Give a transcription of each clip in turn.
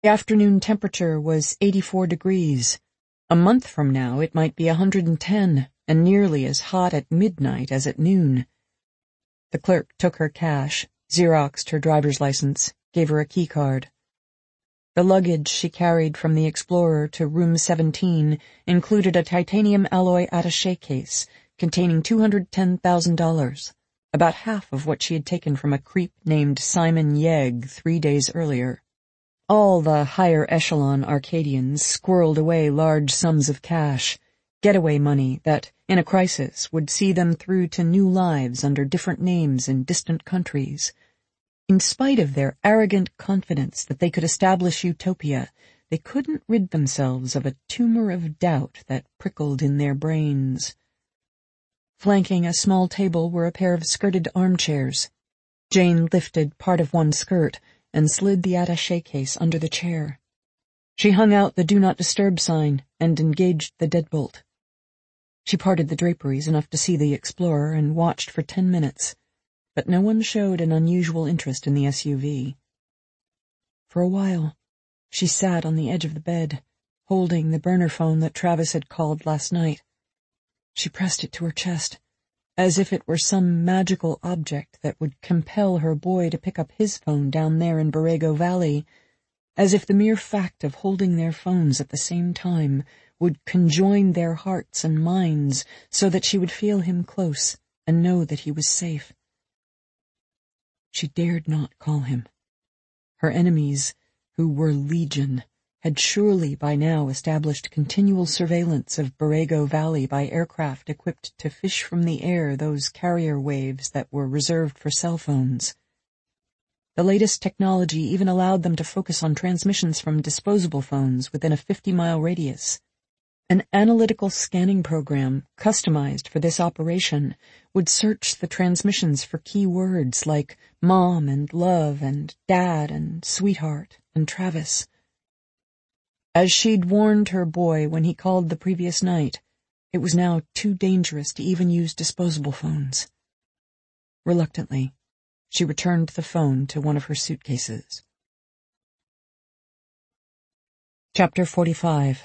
The afternoon temperature was 84 degrees. A month from now it might be 110, and nearly as hot at midnight as at noon. The clerk took her cash, Xeroxed her driver's license, gave her a key card. The luggage she carried from the Explorer to room 17 included a titanium alloy attaché case containing $210,000, about half of what she had taken from a creep named Simon Yegg 3 days earlier. All the higher echelon Arcadians squirreled away large sums of cash, getaway money that, in a crisis, would see them through to new lives under different names in distant countries. In spite of their arrogant confidence that they could establish utopia, they couldn't rid themselves of a tumor of doubt that prickled in their brains. Flanking a small table were a pair of skirted armchairs. Jane lifted part of one skirt and slid the attaché case under the chair. She hung out the Do Not Disturb sign and engaged the deadbolt. She parted the draperies enough to see the Explorer and watched for 10 minutes, but no one showed an unusual interest in the SUV. For a while, she sat on the edge of the bed, holding the burner phone that Travis had called last night. She pressed it to her chest, as if it were some magical object that would compel her boy to pick up his phone down there in Borrego Valley, as if the mere fact of holding their phones at the same time would conjoin their hearts and minds so that she would feel him close and know that he was safe. She dared not call him. Her enemies, who were legion, had surely by now established continual surveillance of Borrego Valley by aircraft equipped to fish from the air those carrier waves that were reserved for cell phones. The latest technology even allowed them to focus on transmissions from disposable phones within a 50-mile radius. An analytical scanning program, customized for this operation, would search the transmissions for key words like mom and love and dad and sweetheart and Travis. As she'd warned her boy when he called the previous night, it was now too dangerous to even use disposable phones. Reluctantly, she returned the phone to one of her suitcases. Chapter 45.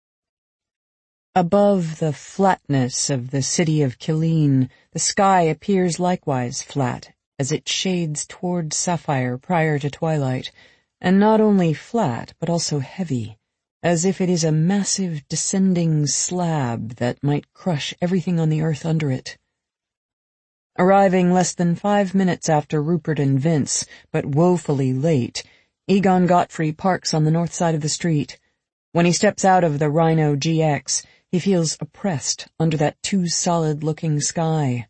Above the flatness of the city of Killeen, the sky appears likewise flat as it shades toward sapphire prior to twilight, and not only flat but also heavy, as if it is a massive descending slab that might crush everything on the earth under it. Arriving less than 5 minutes after Rupert and Vince, but woefully late, Egon Godfrey parks on the north side of the street. When he steps out of the Rhino GX, he feels oppressed under that too solid-looking sky.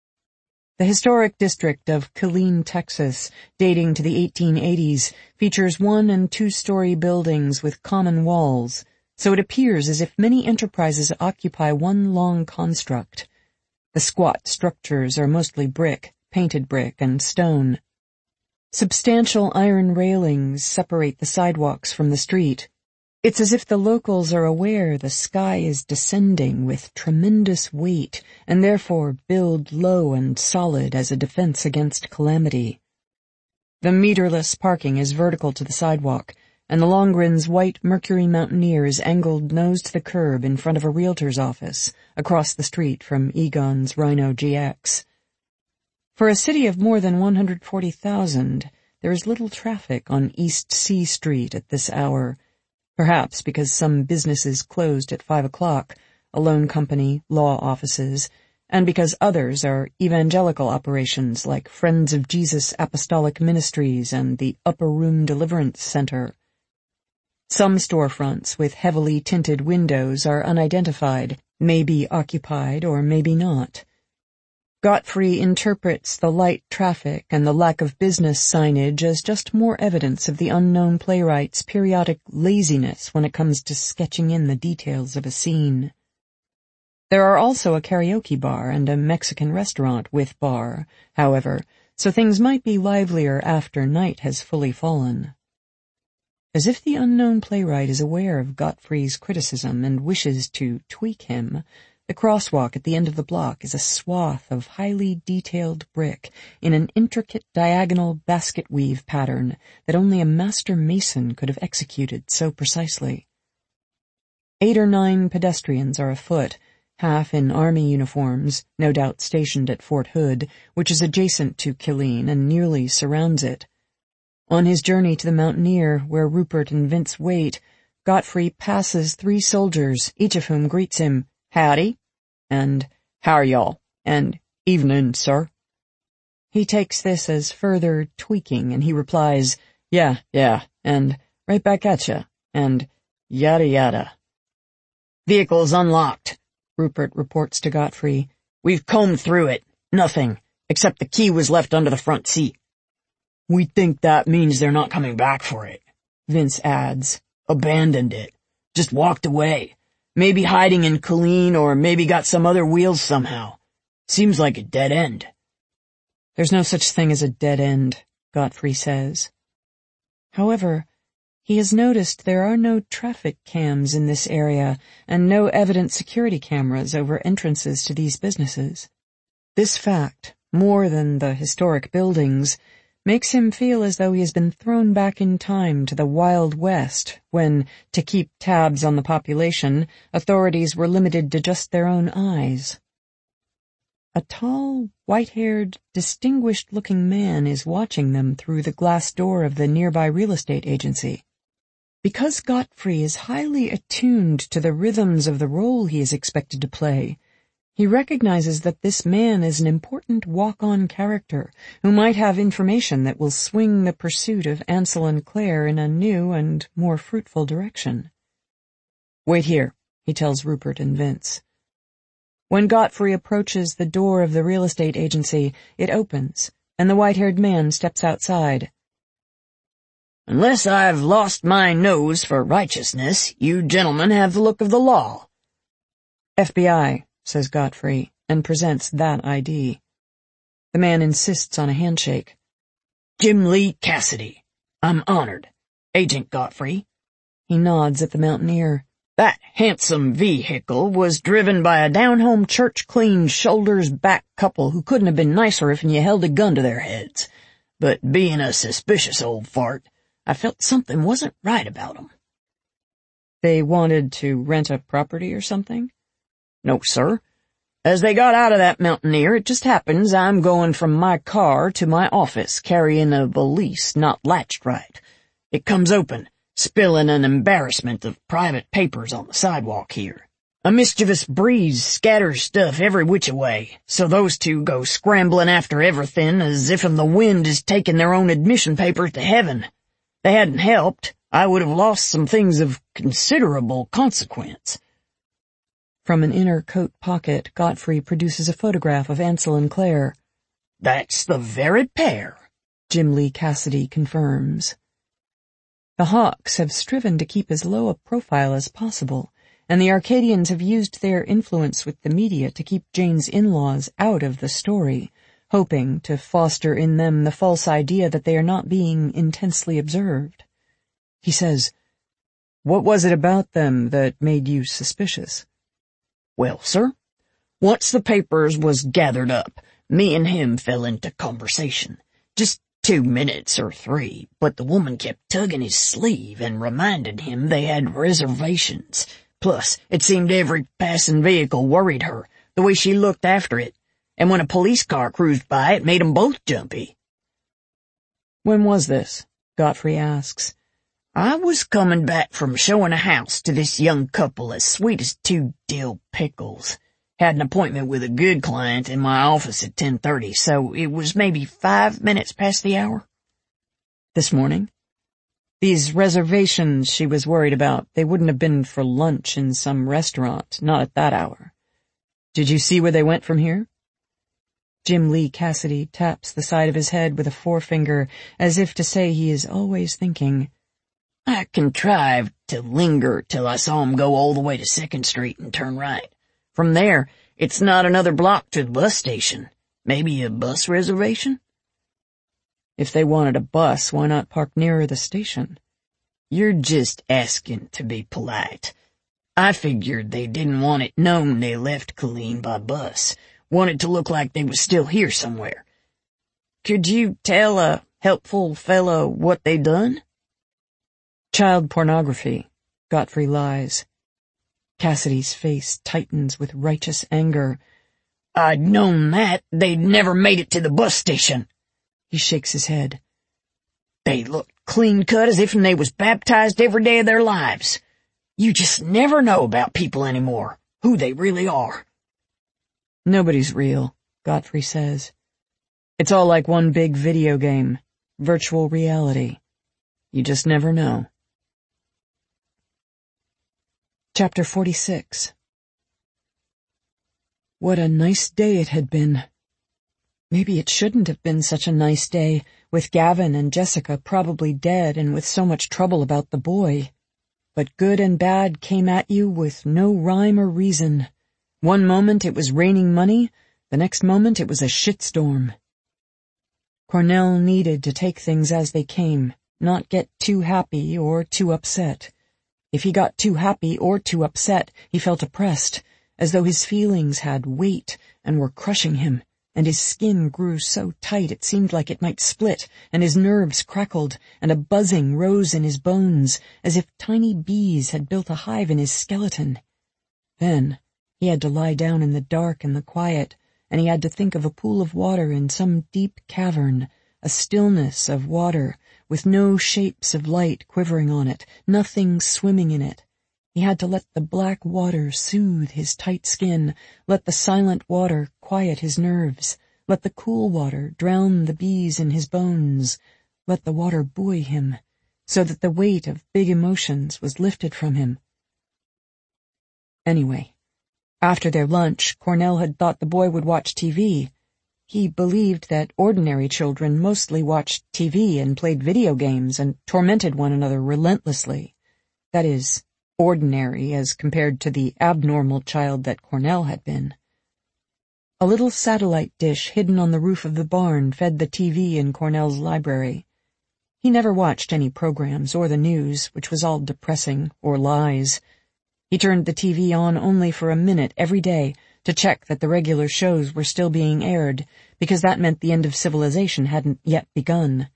The historic district of Killeen, Texas, dating to the 1880s, features 1- and 2-story buildings with common walls, so it appears as if many enterprises occupy one long construct. The squat structures are mostly brick, painted brick, and stone. Substantial iron railings separate the sidewalks from the street. It's as if the locals are aware the sky is descending with tremendous weight and therefore build low and solid as a defense against calamity. The meterless parking is vertical to the sidewalk, and the Longren's white Mercury Mountaineer is angled nose to the curb in front of a realtor's office across the street from Egon's Rhino GX. For a city of more than 140,000, there is little traffic on East C Street at this hour, perhaps because some businesses closed at 5 o'clock, a loan company, law offices, and because others are evangelical operations like Friends of Jesus Apostolic Ministries and the Upper Room Deliverance Center. Some storefronts with heavily tinted windows are unidentified, may be occupied or maybe not. Godfrey interprets the light traffic and the lack of business signage as just more evidence of the unknown playwright's periodic laziness when it comes to sketching in the details of a scene. There are also a karaoke bar and a Mexican restaurant with bar, however, so things might be livelier after night has fully fallen. As if the unknown playwright is aware of Godfrey's criticism and wishes to tweak him, The crosswalk at the end of the block is a swath of highly detailed brick in an intricate diagonal basket weave pattern that only a master mason could have executed so precisely. 8 or 9 pedestrians are afoot, half in army uniforms, no doubt stationed at Fort Hood, which is adjacent to Killeen and nearly surrounds it. On his journey to the Mountaineer, where Rupert and Vince wait, Godfrey passes 3 soldiers, each of whom greets him, "Howdy," and "How're y'all?" and "Evening, sir." He takes this as further tweaking, and he replies, yeah, and "Right back at ya," and yada yada. "Vehicle's unlocked," Rupert reports to Godfrey. "We've combed through it. Nothing, except the key was left under the front seat." "We think that means they're not coming back for it," Vince adds. "Abandoned it. Just walked away. Maybe hiding in Killeen, or maybe got some other wheels somehow. Seems like a dead end." "There's no such thing as a dead end," Godfrey says. However, he has noticed there are no traffic cams in this area and no evident security cameras over entrances to these businesses. This fact, more than the historic buildings, makes him feel as though he has been thrown back in time to the Wild West, when, to keep tabs on the population, authorities were limited to just their own eyes. A tall, white-haired, distinguished-looking man is watching them through the glass door of the nearby real estate agency. Because Godfrey is highly attuned to the rhythms of the role he is expected to play, he recognizes that this man is an important walk-on character who might have information that will swing the pursuit of Ansel and Claire in a new and more fruitful direction. "Wait here," he tells Rupert and Vince. When Godfrey approaches the door of the real estate agency, it opens, and the white-haired man steps outside. "Unless I've lost my nose for righteousness, you gentlemen have the look of the law." "FBI," says Godfrey, and presents that ID. The man insists on a handshake. "Jim Lee Cassidy. I'm honored. Agent Godfrey." He nods at the Mountaineer. "That handsome vehicle was driven by a down-home church-clean, shoulders-back couple who couldn't have been nicer if you held a gun to their heads. But being a suspicious old fart, I felt something wasn't right about 'em." "They wanted to rent a property or something?" "No, sir. As they got out of that Mountaineer, it just happens I'm going from my car to my office carrying a valise not latched right. It comes open, spilling an embarrassment of private papers on the sidewalk here. A mischievous breeze scatters stuff every which way, so those two go scrambling after everything as if the wind is taking their own admission papers to heaven. They hadn't helped. I would have lost some things of considerable consequence." From an inner coat pocket, Godfrey produces a photograph of Ansel and Claire. "That's the very pair," Jim Lee Cassidy confirms. The Hawks have striven to keep as low a profile as possible, and the Arcadians have used their influence with the media to keep Jane's in-laws out of the story, hoping to foster in them the false idea that they are not being intensely observed. He says, "What was it about them that made you suspicious?" "Well, sir, once the papers was gathered up, me and him fell into conversation. Just 2 minutes or 3, but the woman kept tugging his sleeve and reminded him they had reservations. Plus, it seemed every passing vehicle worried her, the way she looked after it, and when a police car cruised by, it made 'em both jumpy." "When was this?" Godfrey asks. "I was coming back from showing a house to this young couple as sweet as 2 dill pickles. Had an appointment with a good client in my office at 10:30, so it was maybe 5 minutes past the hour." "This morning?" These reservations she was worried about, they wouldn't have been for lunch in some restaurant, not at that hour. "Did you see where they went from here?" Jim Lee Cassidy taps the side of his head with a forefinger, as if to say he is always thinking. "I contrived to linger till I saw 'em go all the way to 2nd Street and turn right. From there, it's not another block to the bus station. Maybe a bus reservation?" "If they wanted a bus, why not park nearer the station?" "You're just asking to be polite. I figured they didn't want it known they left Colleen by bus. Wanted to look like they was still here somewhere. Could you tell a helpful fellow what they done? Child pornography, Godfrey lies. Cassidy's face tightens with righteous anger. I'd known that. They'd never made it to the bus station. He shakes his head. They looked clean-cut as if they was baptized every day of their lives. You just never know about people anymore, who they really are. Nobody's real, Godfrey says. It's all like one big video game, virtual reality. You just never know. Chapter 46. What a nice day it had been. Maybe it shouldn't have been such a nice day, with Gavin and Jessica probably dead and with so much trouble about the boy. But good and bad came at you with no rhyme or reason. One moment it was raining money, the next moment it was a shitstorm. Cornell needed to take things as they came, not get too happy or too upset. If he got too happy or too upset, he felt oppressed, as though his feelings had weight and were crushing him, and his skin grew so tight it seemed like it might split, and his nerves crackled, and a buzzing rose in his bones, as if tiny bees had built a hive in his skeleton. Then he had to lie down in the dark and the quiet, and he had to think of a pool of water in some deep cavern, a stillness of water, with no shapes of light quivering on it, nothing swimming in it. He had to let the black water soothe his tight skin, let the silent water quiet his nerves, let the cool water drown the bees in his bones, let the water buoy him, so that the weight of big emotions was lifted from him. Anyway, after their lunch, Cornell had thought the boy would watch TV. He believed that ordinary children mostly watched TV and played video games and tormented one another relentlessly. That is, ordinary as compared to the abnormal child that Cornell had been. A little satellite dish hidden on the roof of the barn fed the TV in Cornell's library. He never watched any programs or the news, which was all depressing or lies. He turned the TV on only for a minute every day to check that the regular shows were still being aired, because that meant the end of civilization hadn't yet begun.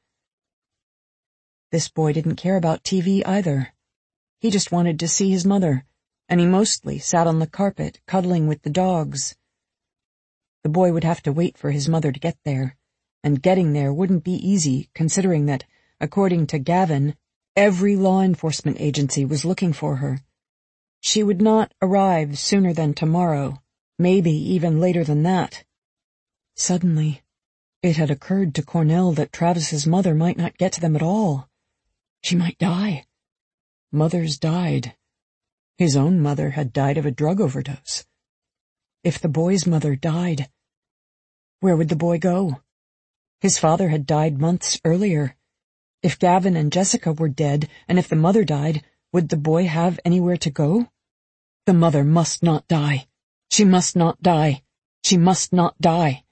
This boy didn't care about TV either. He just wanted to see his mother, and he mostly sat on the carpet, cuddling with the dogs. The boy would have to wait for his mother to get there, and getting there wouldn't be easy, considering that, according to Gavin, every law enforcement agency was looking for her. She would not arrive sooner than tomorrow, maybe even later than that. Suddenly, it had occurred to Cornell that Travis's mother might not get to them at all. She might die. Mothers died. His own mother had died of a drug overdose. If the boy's mother died, where would the boy go? His father had died months earlier. If Gavin and Jessica were dead, and if the mother died, would the boy have anywhere to go? The mother must not die. She must not die. She must not die.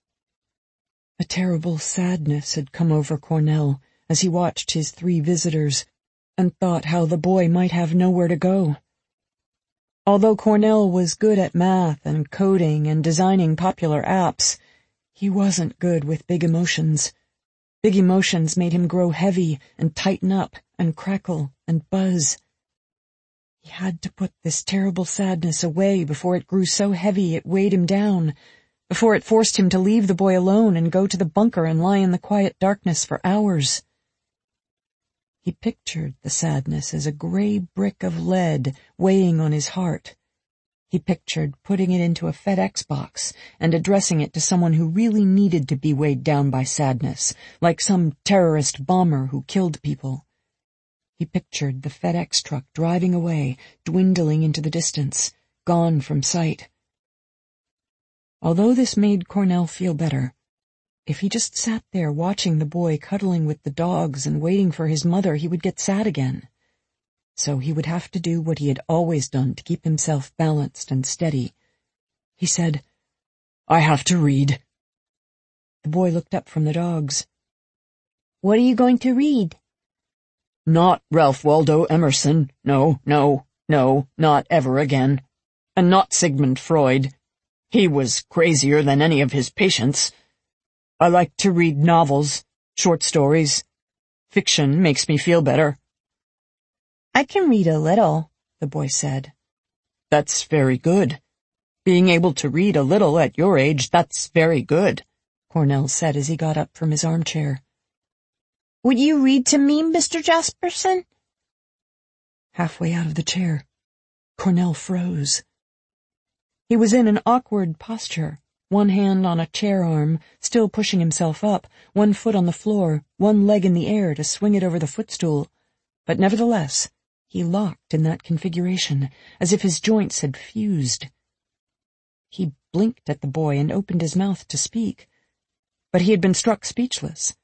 A terrible sadness had come over Cornell as he watched his 3 visitors and thought how the boy might have nowhere to go. Although Cornell was good at math and coding and designing popular apps, he wasn't good with big emotions. Big emotions made him grow heavy and tighten up and crackle and buzz. He had to put this terrible sadness away before it grew so heavy it weighed him down, before it forced him to leave the boy alone and go to the bunker and lie in the quiet darkness for hours. He pictured the sadness as a gray brick of lead weighing on his heart. He pictured putting it into a FedEx box and addressing it to someone who really needed to be weighed down by sadness, like some terrorist bomber who killed people. He pictured the FedEx truck driving away, dwindling into the distance, gone from sight. Although this made Cornell feel better, if he just sat there watching the boy cuddling with the dogs and waiting for his mother, he would get sad again. So he would have to do what he had always done to keep himself balanced and steady. He said, "I have to read." The boy looked up from the dogs. "What are you going to read?" "Not Ralph Waldo Emerson. No, no." No, not ever again. And not Sigmund Freud. He was crazier than any of his patients. I like to read novels, short stories. Fiction makes me feel better. I can read a little, the boy said. That's very good. Being able to read a little at your age, that's very good, Cornell said as he got up from his armchair. Would you read to me, Mr. Jasperson? Halfway out of the chair, Cornell froze. He was in an awkward posture, one hand on a chair arm, still pushing himself up, one foot on the floor, one leg in the air to swing it over the footstool. But nevertheless, he locked in that configuration, as if his joints had fused. He blinked at the boy and opened his mouth to speak, but he had been struck speechless.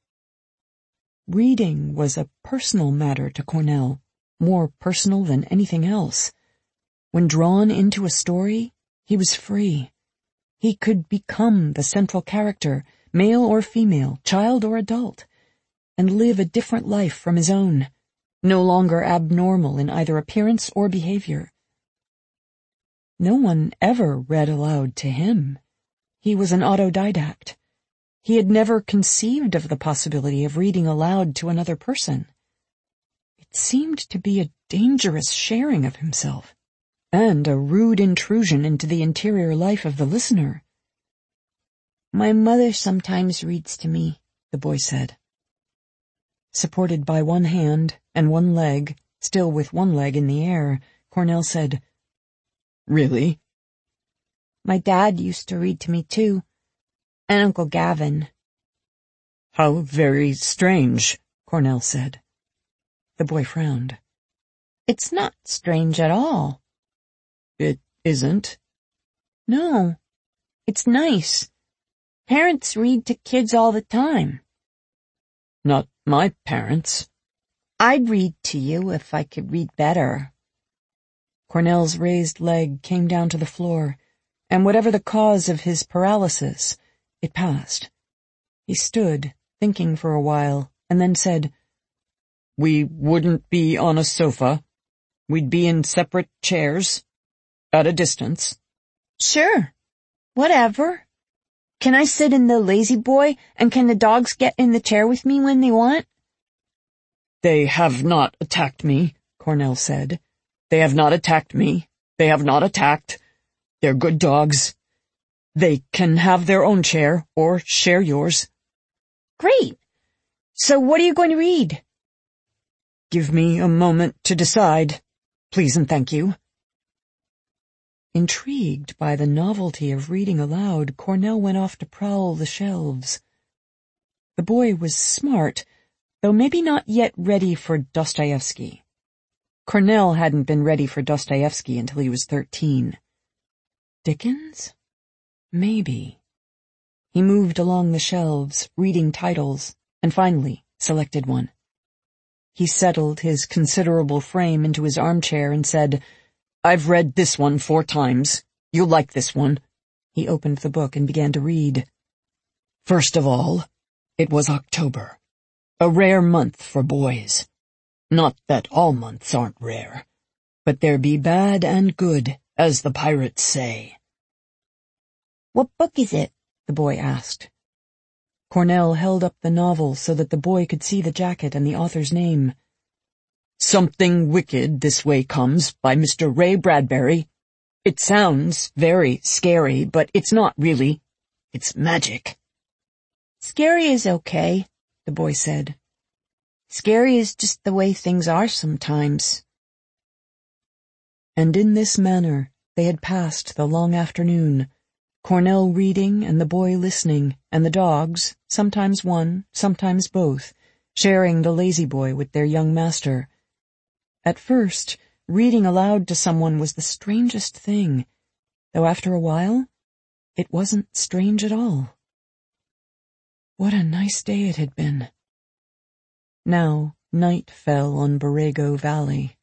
Reading was a personal matter to Cornell, more personal than anything else. When drawn into a story, he was free. He could become the central character, male or female, child or adult, and live a different life from his own, no longer abnormal in either appearance or behavior. No one ever read aloud to him. He was an autodidact. He had never conceived of the possibility of reading aloud to another person. It seemed to be a dangerous sharing of himself, and a rude intrusion into the interior life of the listener. My mother sometimes reads to me, the boy said. Supported by one hand and one leg, still with one leg in the air, Cornell said, Really? My dad used to read to me too, and Uncle Gavin. How very strange, Cornell said. The boy frowned. It's not strange at all. It isn't? No, it's nice. Parents read to kids all the time. Not my parents. I'd read to you if I could read better. Cornell's raised leg came down to the floor, and whatever the cause of his paralysis, it passed. He stood, thinking for a while, and then said, We wouldn't be on a sofa. We'd be in separate chairs, at a distance. Sure, whatever. Can I sit in the lazy boy, and can the dogs get in the chair with me when they want? They have not attacked me, Cornell said. They have not attacked me. They have not attacked. They're good dogs. They can have their own chair, or share yours. Great. So what are you going to read? Give me a moment to decide, please and thank you. Intrigued by the novelty of reading aloud, Cornell went off to prowl the shelves. The boy was smart, though maybe not yet ready for Dostoevsky. Cornell hadn't been ready for Dostoevsky until he was 13. Dickens? Maybe. He moved along the shelves, reading titles, and finally selected one. He settled his considerable frame into his armchair and said, I've read this one 4 times. You'll like this one. He opened the book and began to read. First of all, it was October, a rare month for boys. Not that all months aren't rare, but there be bad and good, as the pirates say. What book is it? The boy asked. Cornell held up the novel so that the boy could see the jacket and the author's name. Something Wicked This Way Comes by Mr. Ray Bradbury. It sounds very scary, but it's not really. It's magic. Scary is okay, the boy said. Scary is just the way things are sometimes. And in this manner they had passed the long afternoon, Cornell reading and the boy listening, and the dogs, sometimes one, sometimes both, sharing the lazy boy with their young master. At first, reading aloud to someone was the strangest thing, though after a while, it wasn't strange at all. What a nice day it had been. Now night fell on Borrego Valley.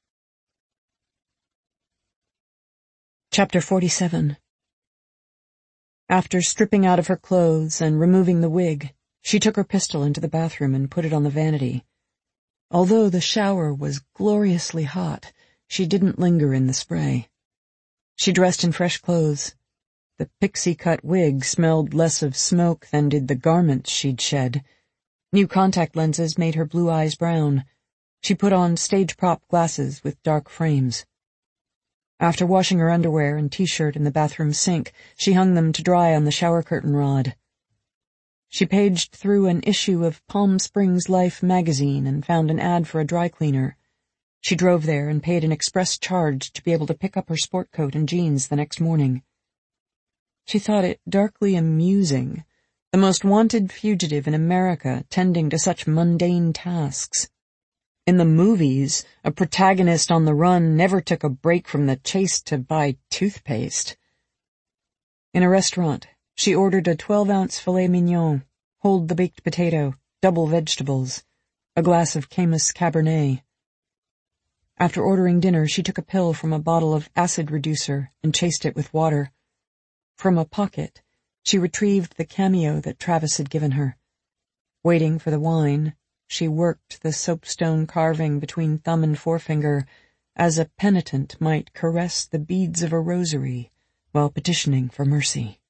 Chapter 47. After stripping out of her clothes and removing the wig, she took her pistol into the bathroom and put it on the vanity. Although the shower was gloriously hot, she didn't linger in the spray. She dressed in fresh clothes. The pixie-cut wig smelled less of smoke than did the garments she'd shed. New contact lenses made her blue eyes brown. She put on stage-prop glasses with dark frames. After washing her underwear and t-shirt in the bathroom sink, she hung them to dry on the shower curtain rod. She paged through an issue of Palm Springs Life magazine and found an ad for a dry cleaner. She drove there and paid an express charge to be able to pick up her sport coat and jeans the next morning. She thought it darkly amusing, the most wanted fugitive in America tending to such mundane tasks. In the movies, a protagonist on the run never took a break from the chase to buy toothpaste. In a restaurant, she ordered a 12-ounce filet mignon, hold the baked potato, double vegetables, a glass of Camus Cabernet. After ordering dinner, she took a pill from a bottle of acid reducer and chased it with water. From a pocket, she retrieved the cameo that Travis had given her. Waiting for the wine, she worked the soapstone carving between thumb and forefinger as a penitent might caress the beads of a rosary while petitioning for mercy.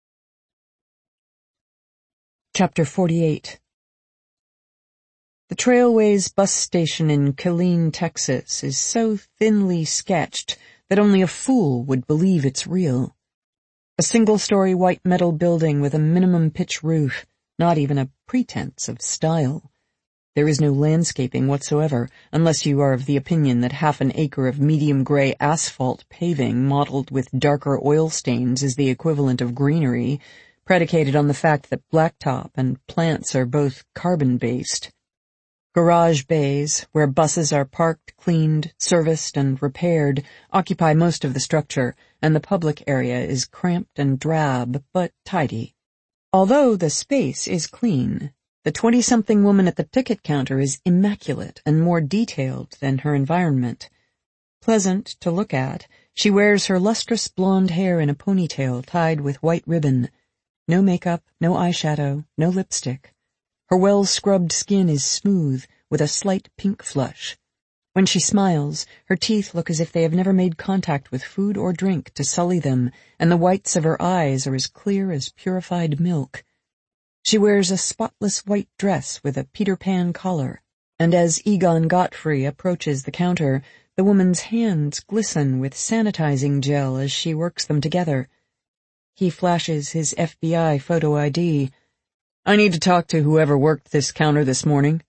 Chapter 48. The Trailways bus station in Killeen, Texas is so thinly sketched that only a fool would believe it's real. A single-story white metal building with a minimum pitch roof, not even a pretense of style. There is no landscaping whatsoever, unless you are of the opinion that half an acre of medium-gray asphalt paving mottled with darker oil stains is the equivalent of greenery, predicated on the fact that blacktop and plants are both carbon-based. Garage bays, where buses are parked, cleaned, serviced, and repaired, occupy most of the structure, and the public area is cramped and drab, but tidy. Although the space is clean, the 20-something woman at the ticket counter is immaculate and more detailed than her environment. Pleasant to look at, she wears her lustrous blonde hair in a ponytail tied with white ribbon. No makeup, no eyeshadow, no lipstick. Her well-scrubbed skin is smooth, with a slight pink flush. When she smiles, her teeth look as if they have never made contact with food or drink to sully them, and the whites of her eyes are as clear as purified milk. She wears a spotless white dress with a Peter Pan collar, and as Egon Gottfried approaches the counter, the woman's hands glisten with sanitizing gel as she works them together. He flashes his FBI photo ID. "I need to talk to whoever worked this counter this morning."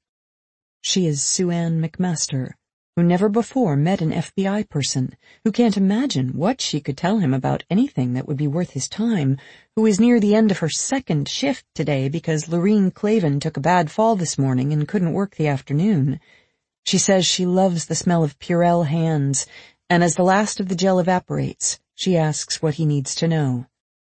She is Sue Ann McMaster, who never before met an FBI person, who can't imagine what she could tell him about anything that would be worth his time, who is near the end of her second shift today because Lorene Clavin took a bad fall this morning and couldn't work the afternoon. She says she loves the smell of Purell hands, and as the last of the gel evaporates, she asks what he needs to know.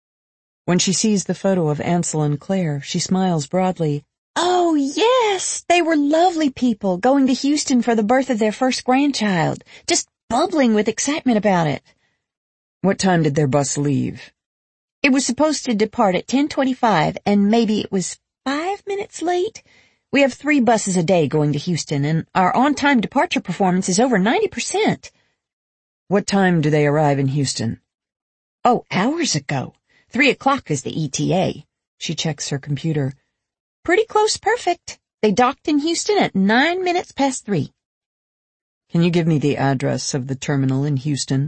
When she sees the photo of Ansel and Claire, she smiles broadly. "Oh, yes, they were lovely people going to Houston for the birth of their first grandchild, just bubbling with excitement about it." "What time did their bus leave?" "It was supposed to depart at 10:25, and maybe it was 5 minutes late. We have 3 buses a day going to Houston, and our on-time departure performance is over 90%. "What time do they arrive in Houston?" "Oh, hours ago. 3 o'clock is the ETA. She checks her computer. "Pretty close perfect. They docked in Houston at 9 minutes past 3. "Can you give me the address of the terminal in Houston?"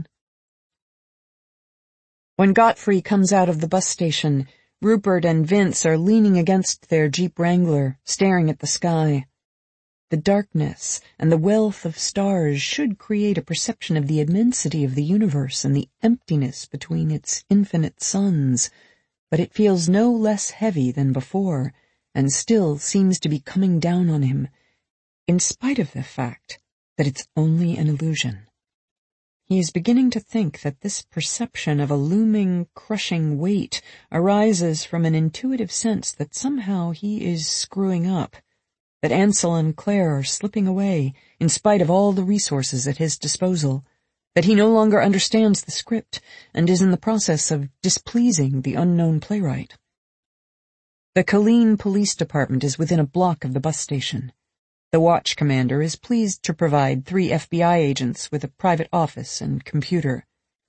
When Godfrey comes out of the bus station, Rupert and Vince are leaning against their Jeep Wrangler, staring at the sky. The darkness and the wealth of stars should create a perception of the immensity of the universe and the emptiness between its infinite suns, but it feels no less heavy than before, and still seems to be coming down on him, in spite of the fact that it's only an illusion. He is beginning to think that this perception of a looming, crushing weight arises from an intuitive sense that somehow he is screwing up, that Ansel and Claire are slipping away in spite of all the resources at his disposal, that he no longer understands the script and is in the process of displeasing the unknown playwright. The Killeen Police Department is within a block of the bus station. The watch commander is pleased to provide 3 FBI agents with a private office and computer.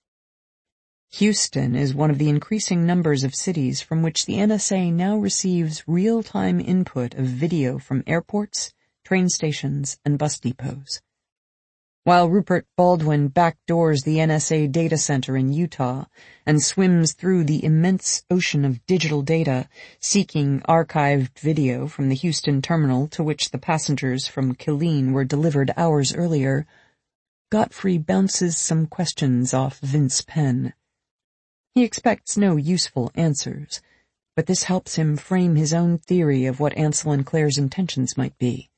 Houston is one of the increasing numbers of cities from which the NSA now receives real-time input of video from airports, train stations, and bus depots. While Rupert Baldwin backdoors the NSA data center in Utah and swims through the immense ocean of digital data, seeking archived video from the Houston terminal to which the passengers from Killeen were delivered hours earlier, Godfrey bounces some questions off Vince Penn. He expects no useful answers, but this helps him frame his own theory of what Ansel and Claire's intentions might be.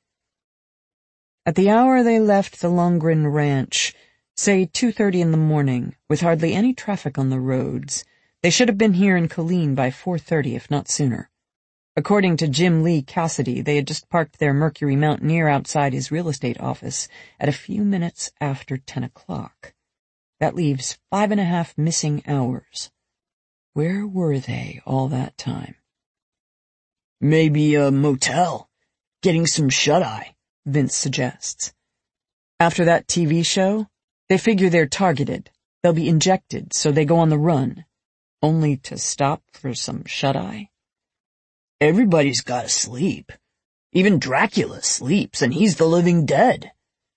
At the hour they left the Longren Ranch, say 2:30 in the morning, with hardly any traffic on the roads, they should have been here in Killeen by 4:30, if not sooner. According to Jim Lee Cassidy, they had just parked their Mercury Mountaineer outside his real estate office at a few minutes after 10 o'clock. That leaves 5.5 missing hours. Where were they all that time? Maybe a motel, getting some shut-eye, Vince suggests. After that TV show, they figure they're targeted. They'll be injected, so they go on the run. Only to stop for some shut-eye? Everybody's gotta sleep. Even Dracula sleeps, and he's the living dead.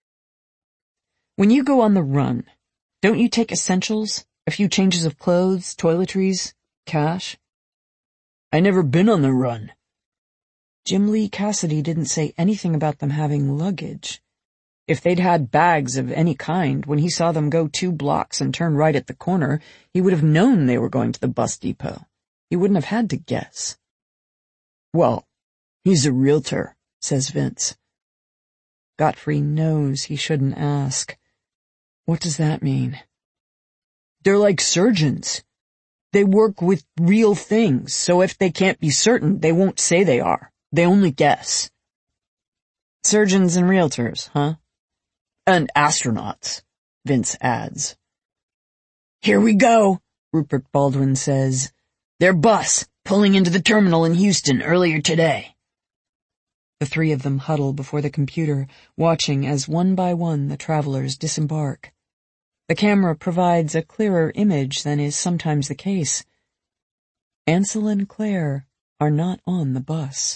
When you go on the run, don't you take essentials? A few changes of clothes, toiletries, cash? I never been on the run. Jim Lee Cassidy didn't say anything about them having luggage. If they'd had bags of any kind, when he saw them go 2 blocks and turn right at the corner, he would have known they were going to the bus depot. He wouldn't have had to guess. Well, he's a realtor, says Vince. Godfrey knows he shouldn't ask. What does that mean? They're like surgeons. They work with real things, so if they can't be certain, they won't say they are. They only guess. Surgeons and realtors, huh? And astronauts, Vince adds. Here we go, Rupert Baldwin says. Their bus, pulling into the terminal in Houston earlier today. The 3 of them huddle before the computer, watching as one by one the travelers disembark. The camera provides a clearer image than is sometimes the case. Ansel and Claire are not on the bus.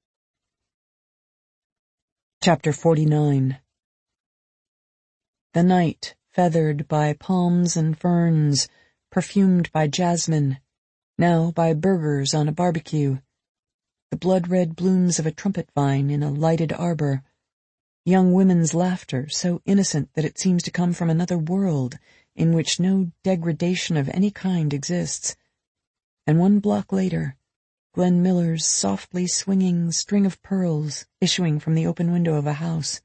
Chapter 49. The night, feathered by palms and ferns, perfumed by jasmine, now by burgers on a barbecue, the blood-red blooms of a trumpet vine in a lighted arbor, young women's laughter so innocent that it seems to come from another world in which no degradation of any kind exists, and 1 block later, Glenn Miller's softly swinging string of pearls issuing from the open window of a house.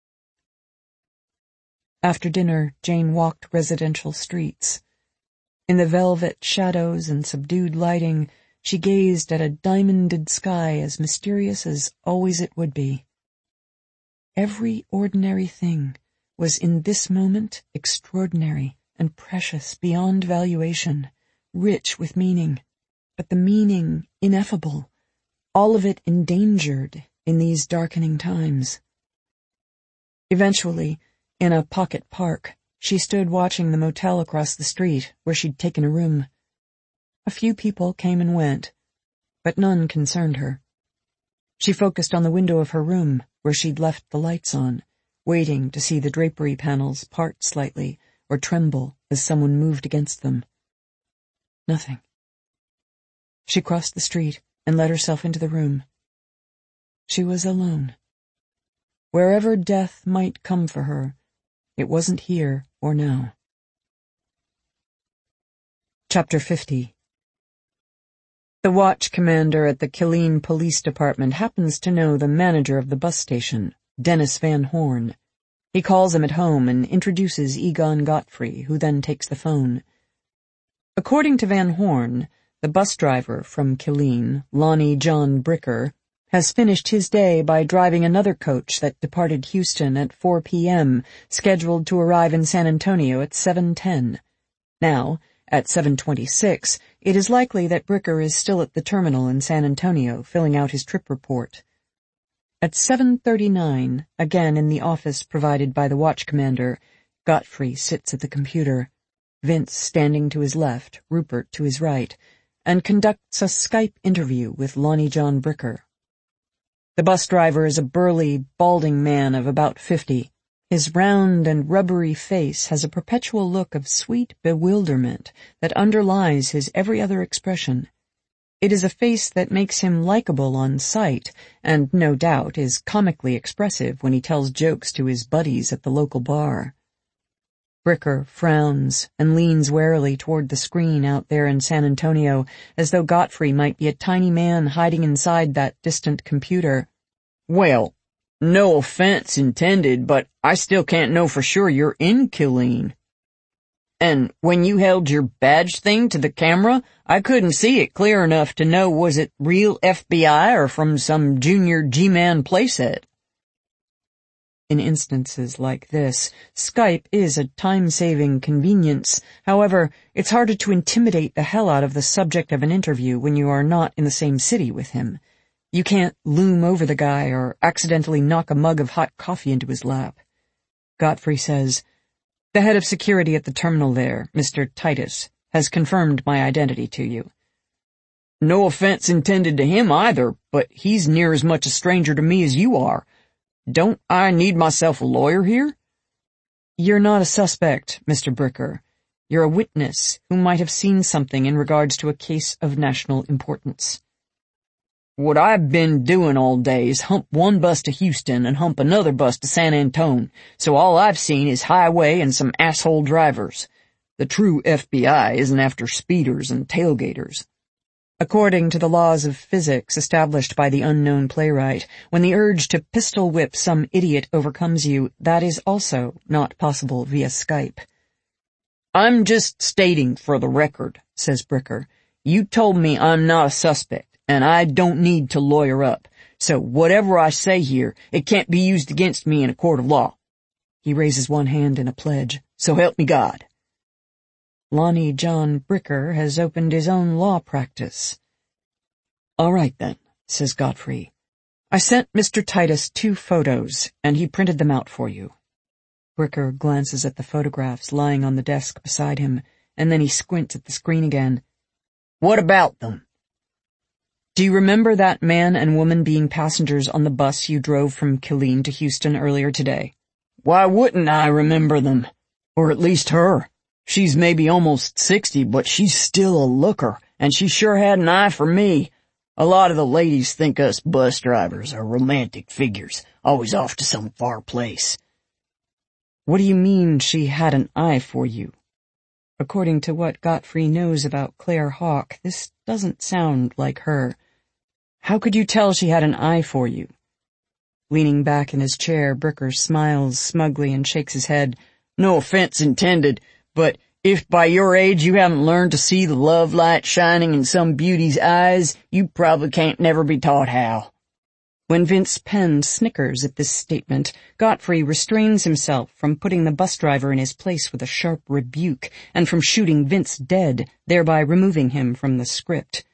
After dinner, Jane walked residential streets. In the velvet shadows and subdued lighting, she gazed at a diamonded sky as mysterious as always it would be. Every ordinary thing was in this moment extraordinary and precious beyond valuation, rich with meaning, but the meaning ineffable, all of it endangered in these darkening times. Eventually, in a pocket park, she stood watching the motel across the street where she'd taken a room. A few people came and went, but none concerned her. She focused on the window of her room where she'd left the lights on, waiting to see the drapery panels part slightly or tremble as someone moved against them. Nothing. She crossed the street and let herself into the room. She was alone. Wherever death might come for her, it wasn't here or now. Chapter 50. The watch commander at the Killeen Police Department happens to know the manager of the bus station, Dennis Van Horn. He calls him at home and introduces Egon Godfrey, who then takes the phone. According to Van Horn, the bus driver from Killeen, Lonnie John Bricker, has finished his day by driving another coach that departed Houston at 4 p.m., scheduled to arrive in San Antonio at 7:10. Now, at 7:26, it is likely that Bricker is still at the terminal in San Antonio filling out his trip report. At 7:39, again in the office provided by the watch commander, Godfrey sits at the computer, Vince standing to his left, Rupert to his right, and conducts a Skype interview with Lonnie John Bricker. The bus driver is a burly, balding man of about 50. His round and rubbery face has a perpetual look of sweet bewilderment that underlies his every other expression. It is a face that makes him likable on sight, and no doubt is comically expressive when he tells jokes to his buddies at the local bar. Bricker frowns and leans warily toward the screen out there in San Antonio, as though Godfrey might be a tiny man hiding inside that distant computer. Well, no offense intended, but I still can't know for sure you're in Killeen. And when you held your badge thing to the camera, I couldn't see it clear enough to know was it real FBI or from some junior G-Man playset. In instances like this, Skype is a time-saving convenience. However, it's harder to intimidate the hell out of the subject of an interview when you are not in the same city with him. You can't loom over the guy or accidentally knock a mug of hot coffee into his lap. Godfrey says, "The head of security at the terminal there, Mr. Titus, has confirmed my identity to you." No offense intended to him either, but he's near as much a stranger to me as you are. Don't I need myself a lawyer here? You're not a suspect, Mr. Bricker. You're a witness who might have seen something in regards to a case of national importance. What I've been doing all day is hump one bus to Houston and hump another bus to San Antone, so all I've seen is highway and some asshole drivers. The true FBI isn't after speeders and tailgaters. According to the laws of physics established by the unknown playwright, when the urge to pistol whip some idiot overcomes you, that is also not possible via Skype. I'm just stating for the record, says Bricker. You told me I'm not a suspect, and I don't need to lawyer up, so whatever I say here, it can't be used against me in a court of law. He raises one hand in a pledge. So help me God. Lonnie John Bricker has opened his own law practice. All right then, says Godfrey. I sent Mr. Titus 2 photos, and he printed them out for you. Bricker glances at the photographs lying on the desk beside him, and then he squints at the screen again. What about them? Do you remember that man and woman being passengers on the bus you drove from Killeen to Houston earlier today? Why wouldn't I remember them? Or at least her. She's maybe almost 60, but she's still a looker, and she sure had an eye for me. A lot of the ladies think us bus drivers are romantic figures, always off to some far place. What do you mean she had an eye for you? According to what Godfrey knows about Claire Hawk, this doesn't sound like her. How could you tell she had an eye for you? Leaning back in his chair, Bricker smiles smugly and shakes his head. No offense intended, but if by your age you haven't learned to see the love light shining in some beauty's eyes, you probably can't never be taught how. When Vince Penn snickers at this statement, Godfrey restrains himself from putting the bus driver in his place with a sharp rebuke and from shooting Vince dead, thereby removing him from the script.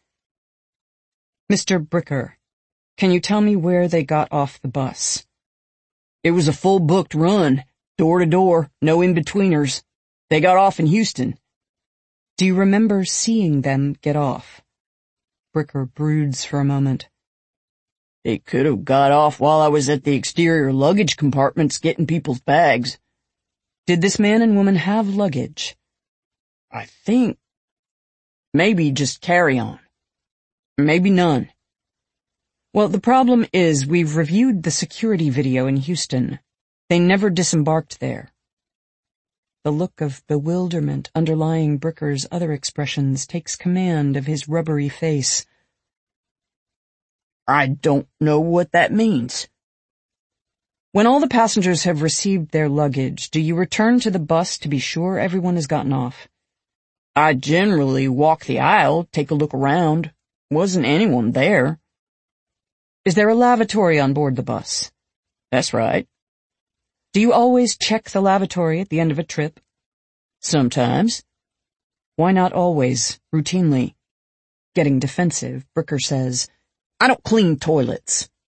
Mr. Bricker, can you tell me where they got off the bus? It was a full-booked run, door to door, no in-betweeners. They got off in Houston. Do you remember seeing them get off? Bricker broods for a moment. They could have got off while I was at the exterior luggage compartments getting people's bags. Did this man and woman have luggage? I think maybe just carry-on. Maybe none. Well, the problem is we've reviewed the security video in Houston. They never disembarked there. The look of bewilderment underlying Bricker's other expressions takes command of his rubbery face. I don't know what that means. When all the passengers have received their luggage, do you return to the bus to be sure everyone has gotten off? I generally walk the aisle, take a look around. Wasn't anyone there. Is there a lavatory on board the bus? That's right. Do you always check the lavatory at the end of a trip? Sometimes. Why not always, routinely? Getting defensive, Bricker says, I don't clean toilets.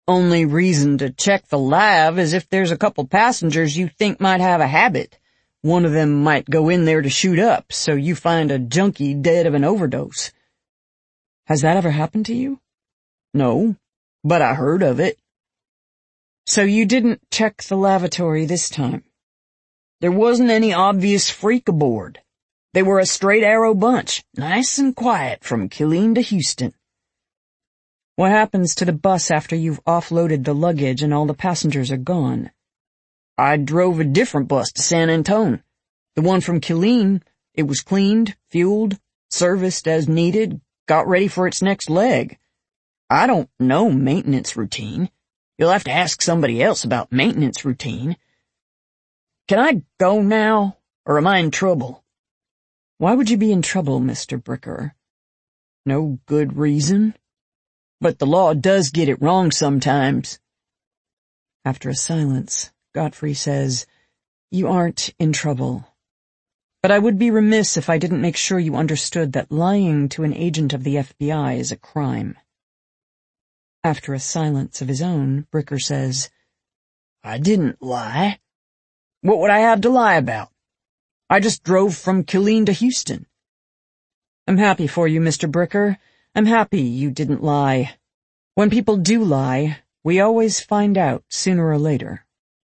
Only reason to check the lav is if there's a couple passengers you think might have a habit. One of them might go in there to shoot up, so you find a junkie dead of an overdose. Has that ever happened to you? No, but I heard of it. So you didn't check the lavatory this time? There wasn't any obvious freak aboard. They were a straight arrow bunch, nice and quiet from Killeen to Houston. What happens to the bus after you've offloaded the luggage and all the passengers are gone? I drove a different bus to San Antone. The one from Killeen, it was cleaned, fueled, serviced as needed, got ready for its next leg. I don't know maintenance routine. You'll have to ask somebody else about maintenance routine. Can I go now, or am I in trouble? Why would you be in trouble, Mr. Bricker? No good reason. But the law does get it wrong sometimes. After a silence, Godfrey says, "You aren't in trouble. But I would be remiss if I didn't make sure you understood that lying to an agent of the FBI is a crime." After a silence of his own, Bricker says, I didn't lie. What would I have to lie about? I just drove from Killeen to Houston. I'm happy for you, Mr. Bricker. I'm happy you didn't lie. When people do lie, we always find out sooner or later.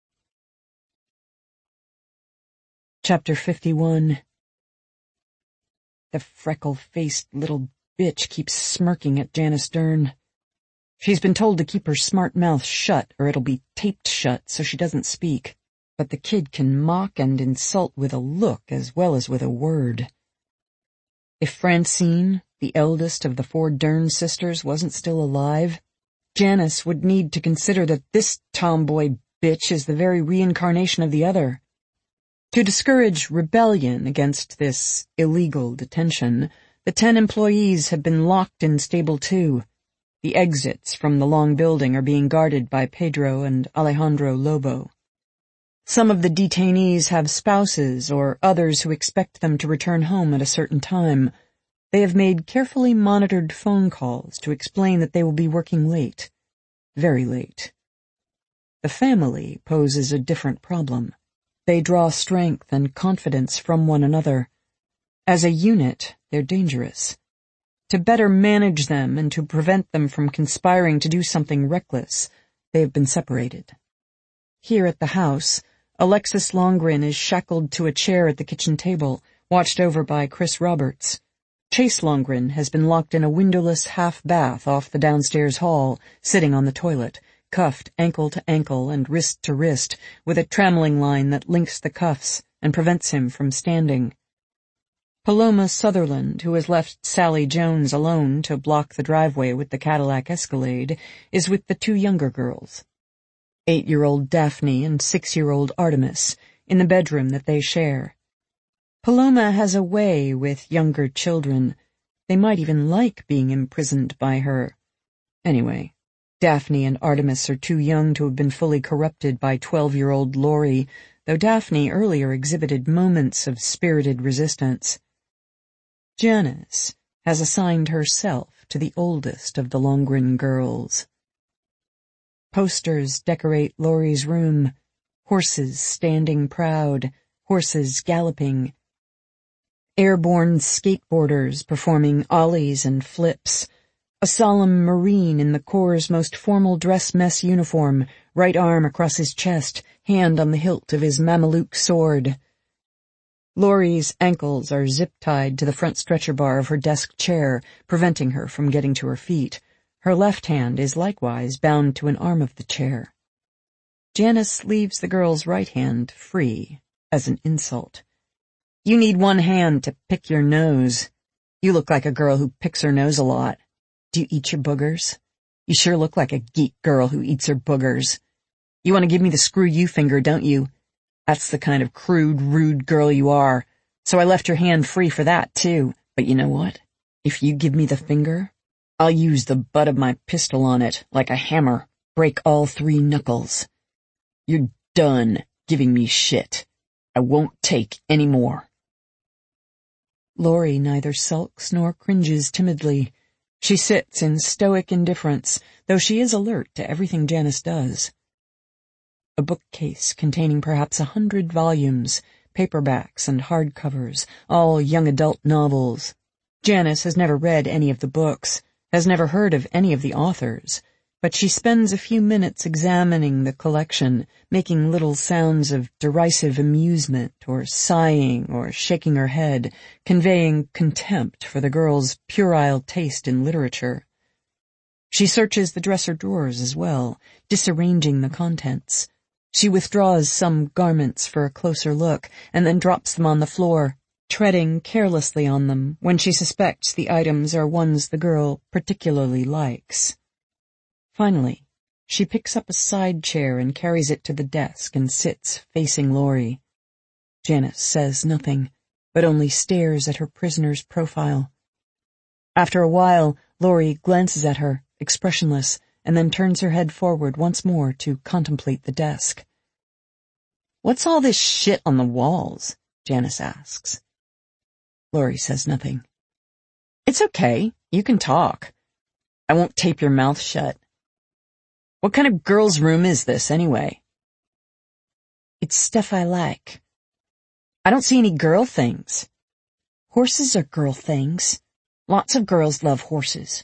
Chapter 51. The freckle-faced little bitch keeps smirking at Janice Dern. She's been told to keep her smart mouth shut or it'll be taped shut so she doesn't speak. But the kid can mock and insult with a look as well as with a word. If Francine, the eldest of the 4 Dern sisters, wasn't still alive, Janice would need to consider that this tomboy bitch is the very reincarnation of the other. To discourage rebellion against this illegal detention, the 10 employees have been locked in Stable 2. The exits from the long building are being guarded by Pedro and Alejandro Lobo. Some of the detainees have spouses or others who expect them to return home at a certain time. They have made carefully monitored phone calls to explain that they will be working late. Very late. The family poses a different problem. They draw strength and confidence from one another. As a unit, they're dangerous. To better manage them and to prevent them from conspiring to do something reckless, they have been separated. Here at the house, Alexis Longren is shackled to a chair at the kitchen table, watched over by Chris Roberts. Chase Longren has been locked in a windowless half-bath off the downstairs hall, sitting on the toilet, cuffed ankle to ankle and wrist to wrist, with a trammeling line that links the cuffs and prevents him from standing. Paloma Sutherland, who has left Sally Jones alone to block the driveway with the Cadillac Escalade, is with the 2 younger girls. 8-year-old Daphne and 6-year-old Artemis, in the bedroom that they share. Paloma has a way with younger children. They might even like being imprisoned by her. Anyway, Daphne and Artemis are too young to have been fully corrupted by 12-year-old Lori, though Daphne earlier exhibited moments of spirited resistance. Janice has assigned herself to the oldest of the Longren girls. Posters decorate Lori's room. Horses standing proud, horses galloping. Airborne skateboarders performing ollies and flips. A solemn Marine in the Corps' most formal dress mess uniform, right arm across his chest, hand on the hilt of his Mameluke sword. Lori's ankles are zip-tied to the front stretcher bar of her desk chair, preventing her from getting to her feet. Her left hand is likewise bound to an arm of the chair. Janice leaves the girl's right hand free, as an insult. You need one hand to pick your nose. You look like a girl who picks her nose a lot. Do you eat your boogers? You sure look like a geek girl who eats her boogers. You want to give me the screw you finger, don't you? That's the kind of crude, rude girl you are. So I left your hand free for that, too. But you know what? If you give me the finger, I'll use the butt of my pistol on it, like a hammer, break all 3 knuckles. You're done giving me shit. I won't take any more. Lori neither sulks nor cringes timidly. She sits in stoic indifference, though she is alert to everything Janice does. A bookcase containing perhaps 100 volumes, paperbacks and hardcovers, all young adult novels. Janice has never read any of the books, has never heard of any of the authors, but she spends a few minutes examining the collection, making little sounds of derisive amusement or sighing or shaking her head, conveying contempt for the girl's puerile taste in literature. She searches the dresser drawers as well, disarranging the contents. She withdraws some garments for a closer look and then drops them on the floor, treading carelessly on them when she suspects the items are ones the girl particularly likes. Finally, she picks up a side chair and carries it to the desk and sits facing Laurie. Janice says nothing, but only stares at her prisoner's profile. After a while, Laurie glances at her, expressionless, and then turns her head forward once more to contemplate the desk. "What's all this shit on the walls?" Janice asks. Laurie says nothing. "It's okay. You can talk. I won't tape your mouth shut. What kind of girl's room is this, anyway?" "It's stuff I like." "I don't see any girl things." "Horses are girl things. Lots of girls love horses."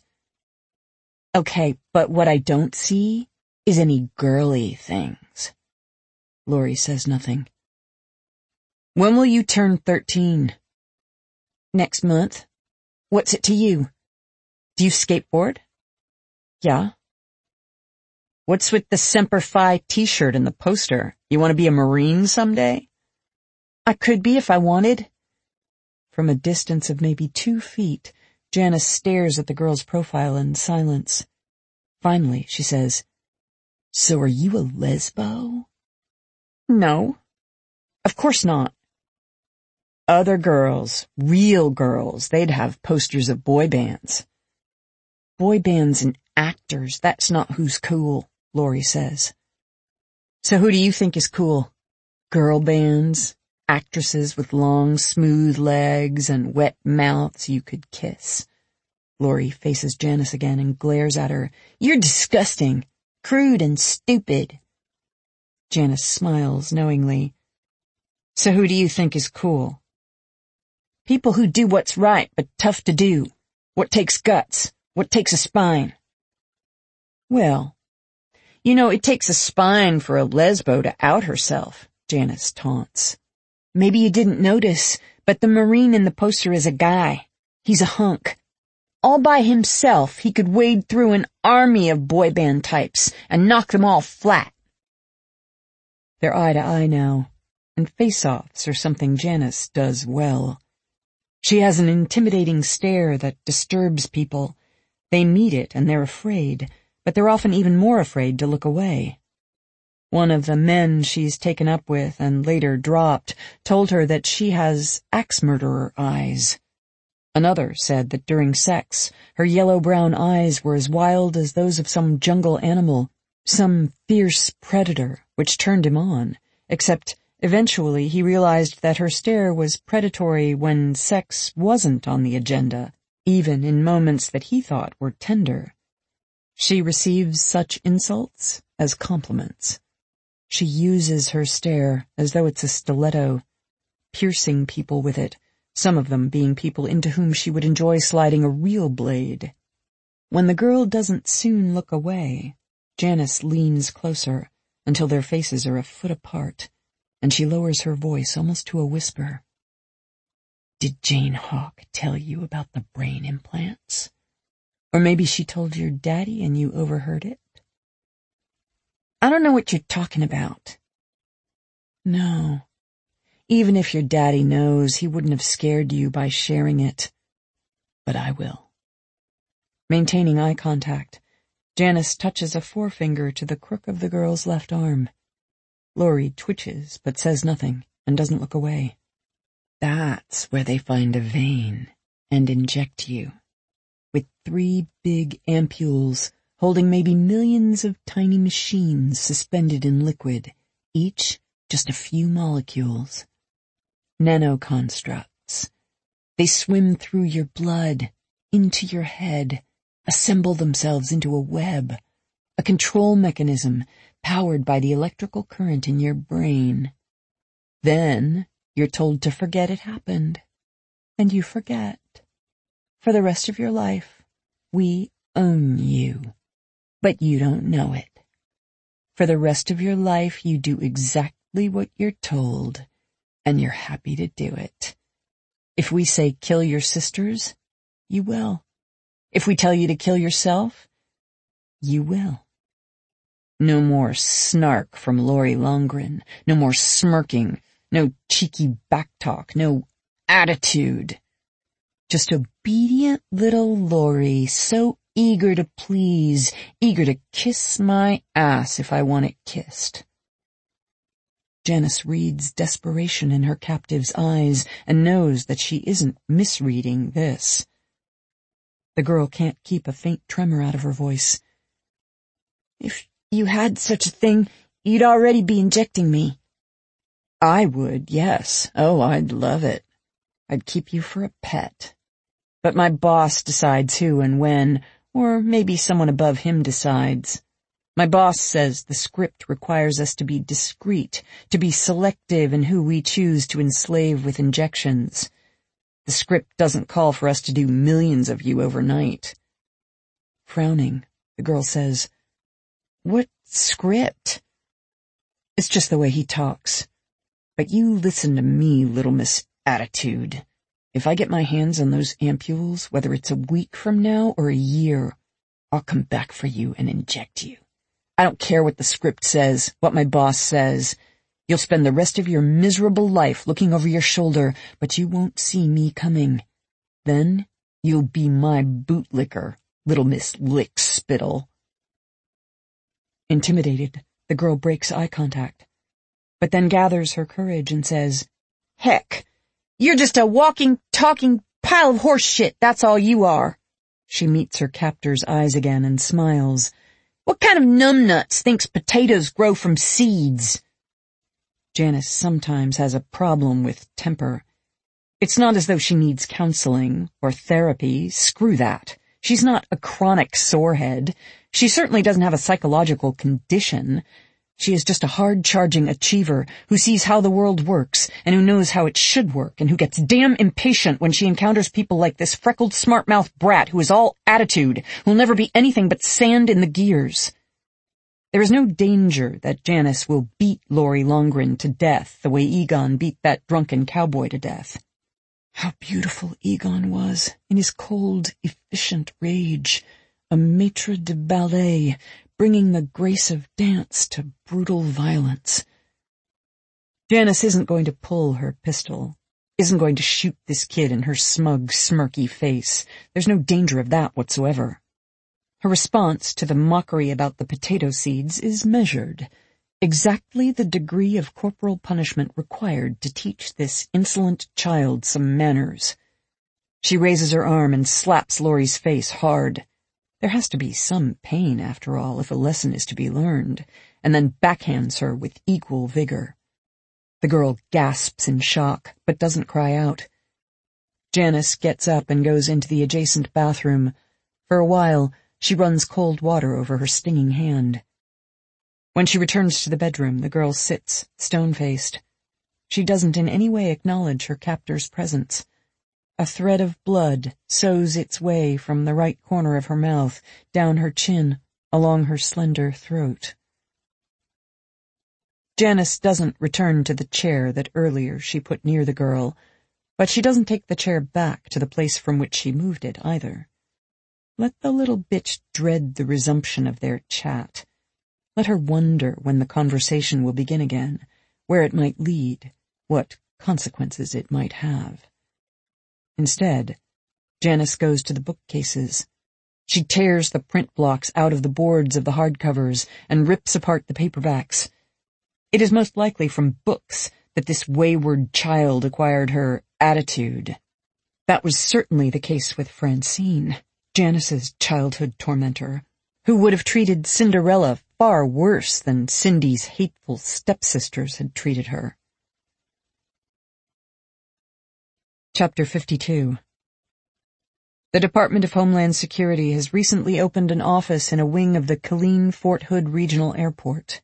"Okay, but what I don't see is any girly things." Laurie says nothing. "When will you turn 13? "Next month." "What's it to you?" "Do you skateboard?" "Yeah." "What's with the Semper Fi t-shirt and the poster? You want to be a Marine someday?" "I could be if I wanted." From a distance of maybe 2 feet, Janice stares at the girl's profile in silence. Finally, she says, "So are you a lesbo?" "No. Of course not." "Other girls, real girls, they'd have posters of boy bands." "Boy bands and actors, that's not who's cool," Laurie says. "So who do you think is cool? Girl bands, actresses with long, smooth legs and wet mouths you could kiss." Laurie faces Janice again and glares at her. "You're disgusting, crude and stupid." Janice smiles knowingly. "So who do you think is cool?" "People who do what's right but tough to do. What takes guts, what takes a spine." "Well, you know, it takes a spine for a lesbo to out herself," Janice taunts. "Maybe you didn't notice, but the Marine in the poster is a guy. He's a hunk. All by himself, he could wade through an army of boy band types and knock them all flat." They're eye to eye now, and face-offs are something Janice does well. She has an intimidating stare that disturbs people. They meet it and they're afraid, but they're often even more afraid to look away. One of the men she's taken up with and later dropped told her that she has axe murderer eyes. Another said that during sex, her yellow-brown eyes were as wild as those of some jungle animal, some fierce predator, which turned him on, except eventually he realized that her stare was predatory when sex wasn't on the agenda, even in moments that he thought were tender. She receives such insults as compliments. She uses her stare as though it's a stiletto, piercing people with it, some of them being people into whom she would enjoy sliding a real blade. When the girl doesn't soon look away, Janice leans closer until their faces are a foot apart, and she lowers her voice almost to a whisper. "Did Jane Hawk tell you about the brain implants? Or maybe she told your daddy and you overheard it?" "I don't know what you're talking about." "No. Even if your daddy knows, he wouldn't have scared you by sharing it. But I will." Maintaining eye contact, Janice touches a forefinger to the crook of the girl's left arm. Laurie twitches but says nothing and doesn't look away. "That's where they find a vein and inject you, with 3 big ampules holding maybe millions of tiny machines suspended in liquid, each just a few molecules. Nanoconstructs. They swim through your blood, into your head, assemble themselves into a web, a control mechanism powered by the electrical current in your brain. Then you're told to forget it happened, and you forget. For the rest of your life, we own you, but you don't know it. For the rest of your life, you do exactly what you're told, and you're happy to do it. If we say kill your sisters, you will. If we tell you to kill yourself, you will. No more snark from Lori Longren, no more smirking, no cheeky backtalk, no attitude. Just obedient little Lori, so eager to please, eager to kiss my ass if I want it kissed. Janice reads desperation in her captive's eyes and knows that she isn't misreading this. The girl can't keep a faint tremor out of her voice. If you had such a thing, you'd already be injecting me. I would, yes. Oh, I'd love it. I'd keep you for a pet. But my boss decides who and when, or maybe someone above him decides. My boss says the script requires us to be discreet, to be selective in who we choose to enslave with injections. The script doesn't call for us to do millions of you overnight. Frowning, the girl says, What script? It's just the way he talks. But you listen to me, little Miss Attitude. If I get my hands on those ampules, whether it's a week from now or a year, I'll come back for you and inject you. I don't care what the script says, what my boss says. You'll spend the rest of your miserable life looking over your shoulder, but you won't see me coming. Then you'll be my bootlicker, little Miss Lickspittle. Intimidated, the girl breaks eye contact, but then gathers her courage and says, Heck, you're just a walking, talking pile of horse shit, that's all you are. She meets her captor's eyes again and smiles. What kind of numbnuts thinks potatoes grow from seeds? Janice sometimes has a problem with temper. It's not as though she needs counseling or therapy. Screw that. She's not a chronic sorehead. She certainly doesn't have a psychological condition. She is just a hard-charging achiever who sees how the world works and who knows how it should work and who gets damn impatient when she encounters people like this freckled smart-mouthed brat who is all attitude, who'll never be anything but sand in the gears. There is no danger that Janice will beat Lori Longren to death the way Egon beat that drunken cowboy to death. How beautiful Egon was, in his cold, efficient rage, a maître de ballet, bringing the grace of dance to brutal violence. Janice isn't going to pull her pistol, isn't going to shoot this kid in her smug, smirky face. There's no danger of that whatsoever. Her response to the mockery about the potato seeds is measured, exactly the degree of corporal punishment required to teach this insolent child some manners. She raises her arm and slaps Lori's face hard. There has to be some pain, after all, if a lesson is to be learned, and then backhands her with equal vigor. The girl gasps in shock, but doesn't cry out. Janice gets up and goes into the adjacent bathroom. For a while, she runs cold water over her stinging hand. When she returns to the bedroom, the girl sits, stone-faced. She doesn't in any way acknowledge her captor's presence. A thread of blood sows its way from the right corner of her mouth, down her chin, along her slender throat. Janice doesn't return to the chair that earlier she put near the girl, but she doesn't take the chair back to the place from which she moved it, either. Let the little bitch dread the resumption of their chat. Let her wonder when the conversation will begin again, where it might lead, what consequences it might have. Instead, Janice goes to the bookcases. She tears the print blocks out of the boards of the hardcovers and rips apart the paperbacks. It is most likely from books that this wayward child acquired her attitude. That was certainly the case with Francine, Janice's childhood tormentor, who would have treated Cinderella far worse than Cindy's hateful stepsisters had treated her. Chapter 52. The Department of Homeland Security has recently opened an office in a wing of the Killeen-Fort Hood Regional Airport.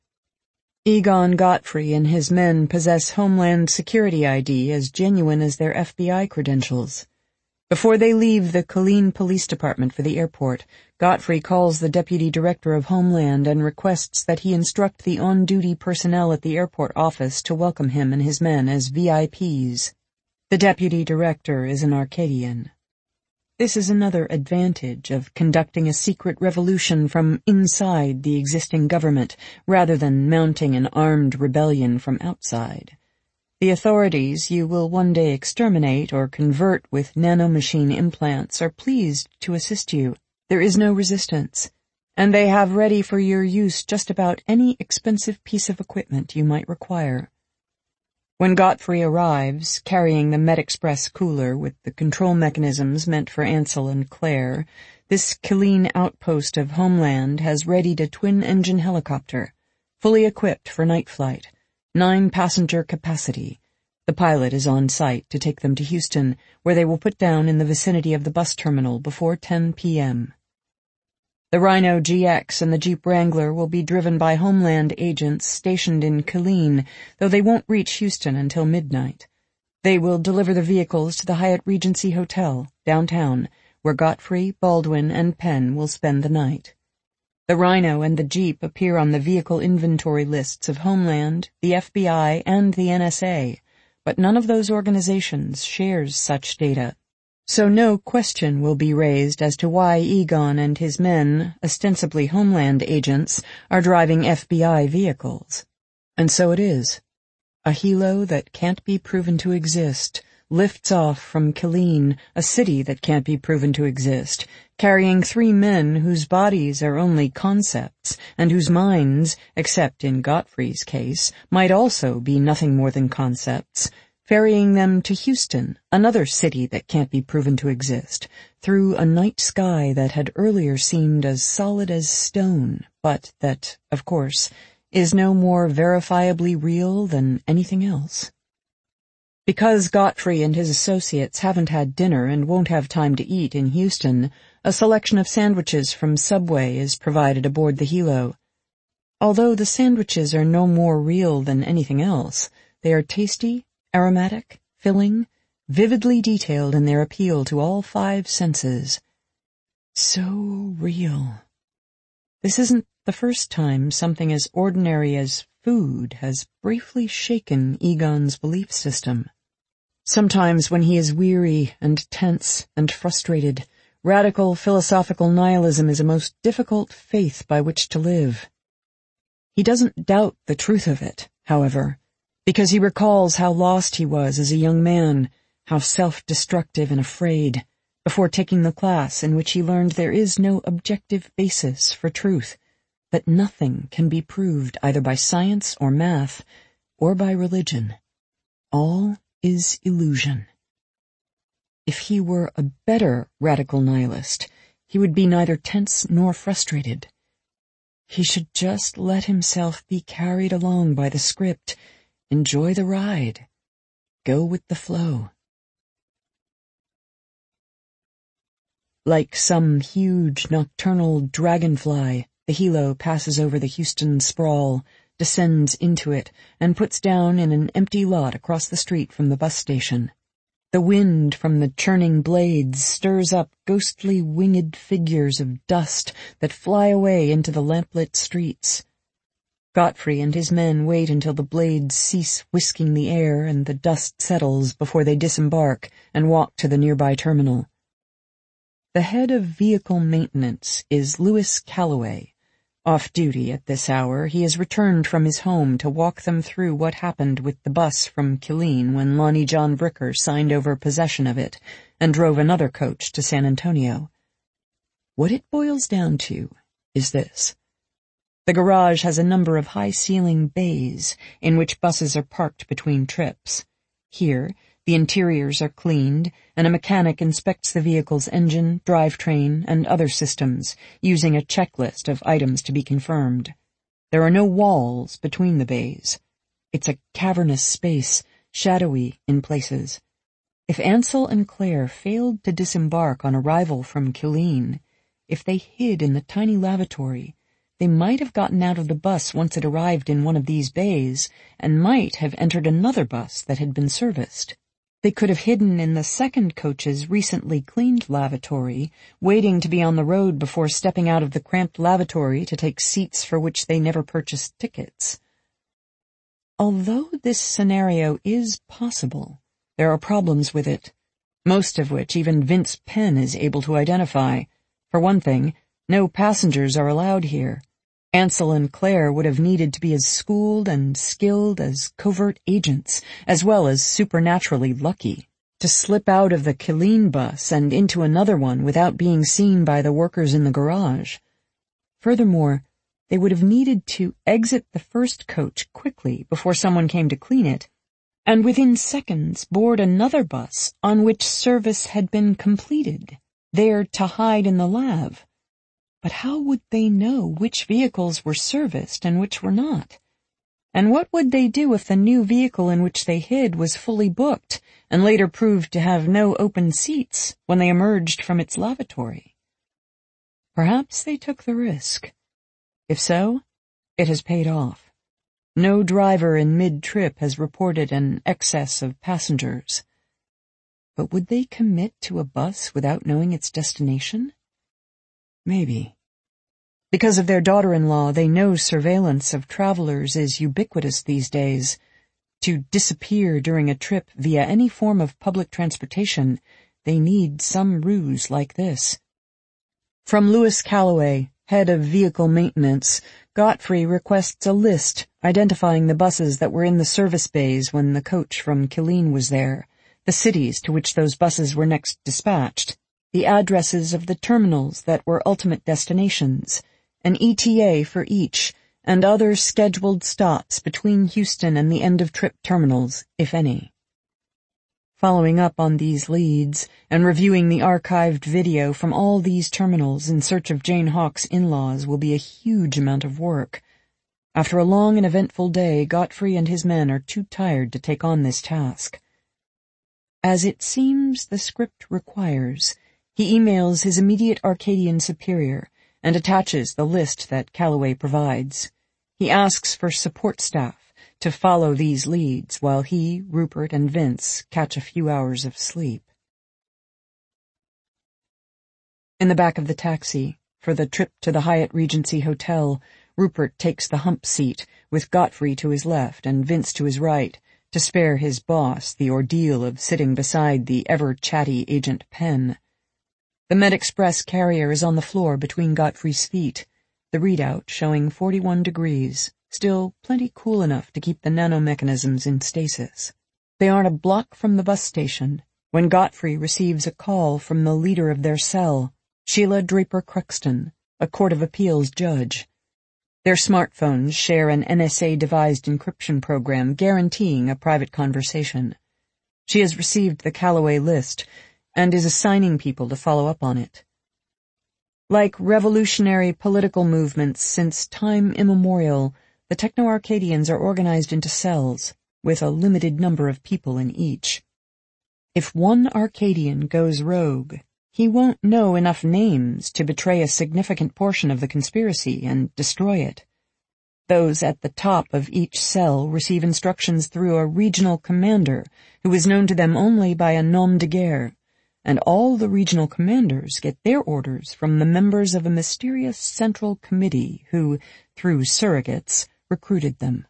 Egon Godfrey and his men possess Homeland Security ID as genuine as their FBI credentials. Before they leave the Killeen Police Department for the airport, Godfrey calls the Deputy Director of Homeland and requests that he instruct the on-duty personnel at the airport office to welcome him and his men as VIPs. The Deputy Director is an Arcadian. This is another advantage of conducting a secret revolution from inside the existing government rather than mounting an armed rebellion from outside. The authorities you will one day exterminate or convert with nanomachine implants are pleased to assist you. There is no resistance, and they have ready for your use just about any expensive piece of equipment you might require. When Godfrey arrives, carrying the MedExpress cooler with the control mechanisms meant for Ansel and Claire, this Killeen outpost of Homeland has readied a twin-engine helicopter, fully equipped for night flight, 9-passenger capacity. The pilot is on site to take them to Houston, where they will put down in the vicinity of the bus terminal before 10 p.m. The Rhino GX and the Jeep Wrangler will be driven by Homeland agents stationed in Killeen, though they won't reach Houston until midnight. They will deliver the vehicles to the Hyatt Regency Hotel, downtown, where Godfrey, Baldwin, and Penn will spend the night. The Rhino and the Jeep appear on the vehicle inventory lists of Homeland, the FBI, and the NSA, but none of those organizations shares such data. So no question will be raised as to why Egon and his men, ostensibly Homeland agents, are driving FBI vehicles. And so it is. A helo that can't be proven to exist lifts off from Killeen, a city that can't be proven to exist, carrying 3 men whose bodies are only concepts, and whose minds, except in Godfrey's case, might also be nothing more than concepts, ferrying them to Houston, another city that can't be proven to exist, through a night sky that had earlier seemed as solid as stone, but that, of course, is no more verifiably real than anything else. Because Godfrey and his associates haven't had dinner and won't have time to eat in Houston, a selection of sandwiches from Subway is provided aboard the helo. Although the sandwiches are no more real than anything else, they are tasty, aromatic, filling, vividly detailed in their appeal to all 5 senses. So real. This isn't the first time something as ordinary as food has briefly shaken Egon's belief system. Sometimes when he is weary and tense and frustrated, radical philosophical nihilism is a most difficult faith by which to live. He doesn't doubt the truth of it, however, because he recalls how lost he was as a young man, how self-destructive and afraid, before taking the class in which he learned there is no objective basis for truth, that nothing can be proved either by science or math or by religion. All is illusion. If he were a better radical nihilist, he would be neither tense nor frustrated. He should just let himself be carried along by the script, enjoy the ride, go with the flow. Like some huge nocturnal dragonfly, the helo passes over the Houston sprawl, descends into it, and puts down in an empty lot across the street from the bus station. The wind from the churning blades stirs up ghostly winged figures of dust that fly away into the lamplit streets. Godfrey and his men wait until the blades cease whisking the air and the dust settles before they disembark and walk to the nearby terminal. The head of vehicle maintenance is Louis Calloway. Off duty at this hour, he has returned from his home to walk them through what happened with the bus from Killeen when Lonnie John Bricker signed over possession of it and drove another coach to San Antonio. What it boils down to is this. The garage has a number of high-ceiling bays in which buses are parked between trips. Here, the interiors are cleaned, and a mechanic inspects the vehicle's engine, drivetrain, and other systems, using a checklist of items to be confirmed. There are no walls between the bays. It's a cavernous space, shadowy in places. If Ansel and Claire failed to disembark on arrival from Killeen, if they hid in the tiny lavatory, they might have gotten out of the bus once it arrived in one of these bays, and might have entered another bus that had been serviced. They could have hidden in the second coach's recently cleaned lavatory, waiting to be on the road before stepping out of the cramped lavatory to take seats for which they never purchased tickets. Although this scenario is possible, there are problems with it, most of which even Vince Penn is able to identify. For one thing, no passengers are allowed here. Ansel and Claire would have needed to be as schooled and skilled as covert agents, as well as supernaturally lucky, to slip out of the Killeen bus and into another one without being seen by the workers in the garage. Furthermore, they would have needed to exit the first coach quickly before someone came to clean it, and within seconds board another bus on which service had been completed, there to hide in the lav. But how would they know which vehicles were serviced and which were not? And what would they do if the new vehicle in which they hid was fully booked and later proved to have no open seats when they emerged from its lavatory? Perhaps they took the risk. If so, it has paid off. No driver in mid-trip has reported an excess of passengers. But would they commit to a bus without knowing its destination? Maybe. Because of their daughter-in-law, they know surveillance of travelers is ubiquitous these days. To disappear during a trip via any form of public transportation, they need some ruse like this. From Louis Calloway, head of vehicle maintenance, Godfrey requests a list identifying the buses that were in the service bays when the coach from Killeen was there, the cities to which those buses were next dispatched, the addresses of the terminals that were ultimate destinations, an ETA for each, and other scheduled stops between Houston and the end-of-trip terminals, if any. Following up on these leads and reviewing the archived video from all these terminals in search of Jane Hawk's in-laws will be a huge amount of work. After a long and eventful day, Godfrey and his men are too tired to take on this task. As it seems the script requires, he emails his immediate Arcadian superior and attaches the list that Calloway provides. He asks for support staff to follow these leads while he, Rupert, and Vince catch a few hours of sleep. In the back of the taxi, for the trip to the Hyatt Regency Hotel, Rupert takes the hump seat, with Godfrey to his left and Vince to his right, to spare his boss the ordeal of sitting beside the ever-chatty Agent Penn. The MedExpress carrier is on the floor between Godfrey's feet, the readout showing 41 degrees, still plenty cool enough to keep the nanomechanisms in stasis. They aren't a block from the bus station when Godfrey receives a call from the leader of their cell, Sheila Draper Cruxton, a Court of Appeals judge. Their smartphones share an NSA-devised encryption program guaranteeing a private conversation. She has received the Calloway list and is assigning people to follow up on it. Like revolutionary political movements since time immemorial, the Techno-Arcadians are organized into cells, with a limited number of people in each. If one Arcadian goes rogue, he won't know enough names to betray a significant portion of the conspiracy and destroy it. Those at the top of each cell receive instructions through a regional commander who is known to them only by a nom de guerre, and all the regional commanders get their orders from the members of a mysterious central committee who, through surrogates, recruited them.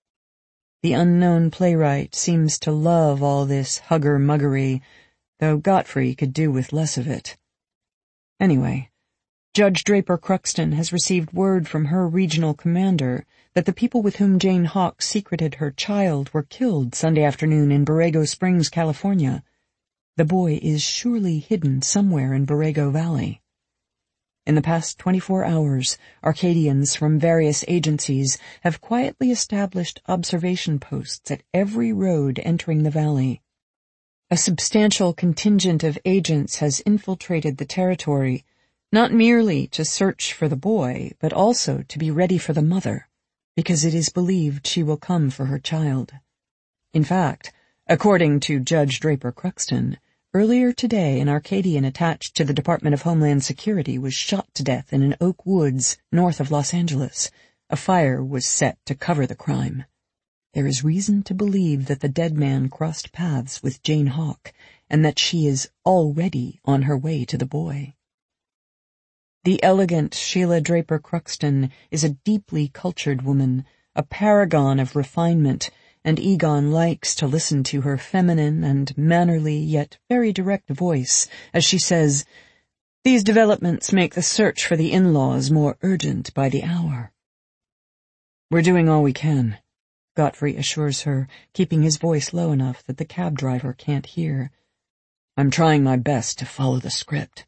The unknown playwright seems to love all this hugger-muggery, though Godfrey could do with less of it. Anyway, Judge Draper Cruxton has received word from her regional commander that the people with whom Jane Hawk secreted her child were killed Sunday afternoon in Borrego Springs, California. The boy is surely hidden somewhere in Borrego Valley. In the past 24 hours, Arcadians from various agencies have quietly established observation posts at every road entering the valley. A substantial contingent of agents has infiltrated the territory, not merely to search for the boy, but also to be ready for the mother, because it is believed she will come for her child. In fact, According to Judge Draper Cruxton, earlier today an Arcadian attached to the Department of Homeland Security was shot to death in an oak woods north of Los Angeles. A fire was set to cover the crime. There is reason to believe that the dead man crossed paths with Jane Hawk, and that she is already on her way to the boy. The elegant Sheila Draper Cruxton is a deeply cultured woman, a paragon of refinement, and Egon likes to listen to her feminine and mannerly yet very direct voice as she says, "These developments make the search for the in-laws more urgent by the hour." "We're doing all we can," Godfrey assures her, keeping his voice low enough that the cab driver can't hear. "I'm trying my best to follow the script."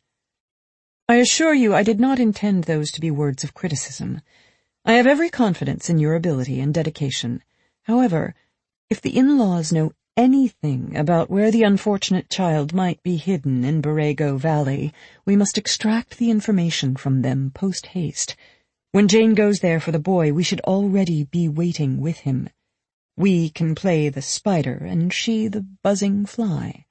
"I assure you I did not intend those to be words of criticism. I have every confidence in your ability and dedication. However, if the in-laws know anything about where the unfortunate child might be hidden in Borrego Valley, we must extract the information from them post-haste. When Jane goes there for the boy, we should already be waiting with him. We can play the spider and she the buzzing fly."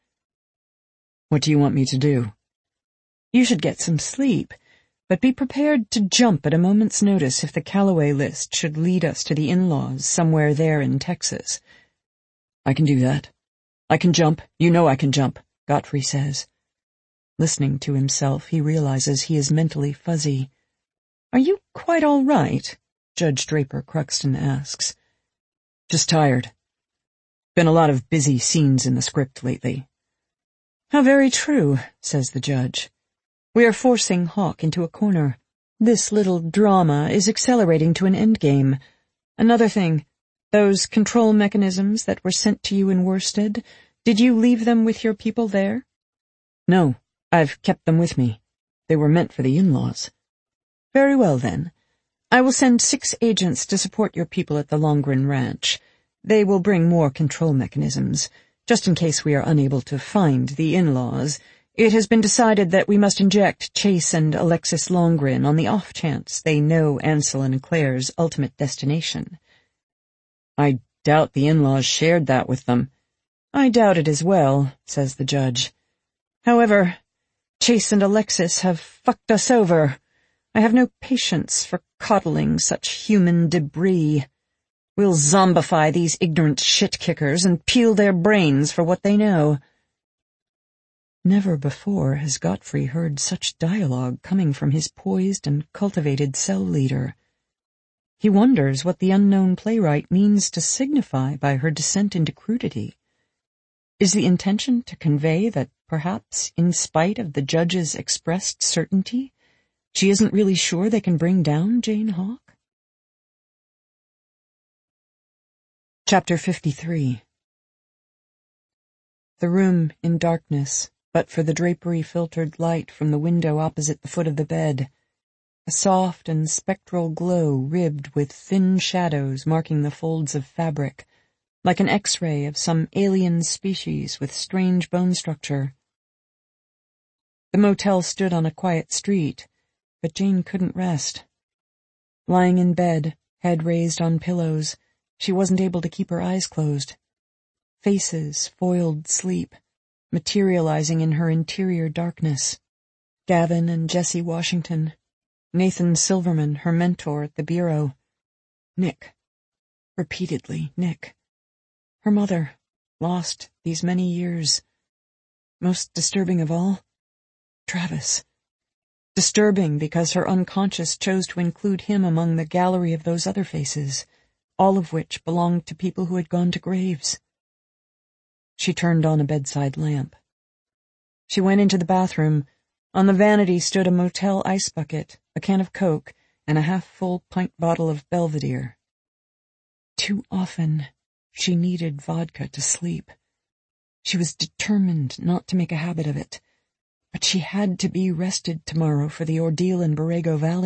"What do you want me to do?" "You should get some sleep, but be prepared to jump at a moment's notice if the Calloway list should lead us to the in-laws somewhere there in Texas." "I can do that. I can jump. You know I can jump," Godfrey says. Listening to himself, he realizes he is mentally fuzzy. "Are you quite all right?" Judge Draper Cruxton asks. "Just tired. Been a lot of busy scenes in the script lately." "How very true," says the judge. "We are forcing Hawk into a corner. This little drama is accelerating to an endgame. Another thing, those control mechanisms that were sent to you in Worsted, did you leave them with your people there?" "No, I've kept them with me. They were meant for the in-laws." "Very well, then. I will send 6 agents to support your people at the Longren Ranch. They will bring more control mechanisms, just in case we are unable to find the in-laws. It has been decided that we must inject Chase and Alexis Longren on the off chance they know Ansel and Claire's ultimate destination." "I doubt the in-laws shared that with them." "I doubt it as well," says the judge. "However, Chase and Alexis have fucked us over. I have no patience for coddling such human debris. We'll zombify these ignorant shit-kickers and peel their brains for what they know." Never before has Godfrey heard such dialogue coming from his poised and cultivated cell leader. He wonders what the unknown playwright means to signify by her descent into crudity. Is the intention to convey that perhaps, in spite of the judge's expressed certainty, she isn't really sure they can bring down Jane Hawk? Chapter 53. The room in darkness, but for the drapery-filtered light from the window opposite the foot of the bed. A soft and spectral glow ribbed with thin shadows marking the folds of fabric, like an X-ray of some alien species with strange bone structure. The motel stood on a quiet street, but Jane couldn't rest. Lying in bed, head raised on pillows, she wasn't able to keep her eyes closed. Faces foiled sleep, materializing in her interior darkness. Gavin and Jesse Washington, Nathan Silverman, her mentor at the bureau. Nick. Repeatedly, Nick. Her mother, lost these many years. Most disturbing of all, Travis. Disturbing because her unconscious chose to include him among the gallery of those other faces, all of which belonged to people who had gone to graves. She turned on a bedside lamp. She went into the bathroom. On the vanity stood a motel ice bucket, a can of Coke, and a half-full pint bottle of Belvedere. Too often, she needed vodka to sleep. She was determined not to make a habit of it, but she had to be rested tomorrow for the ordeal in Borrego Valley.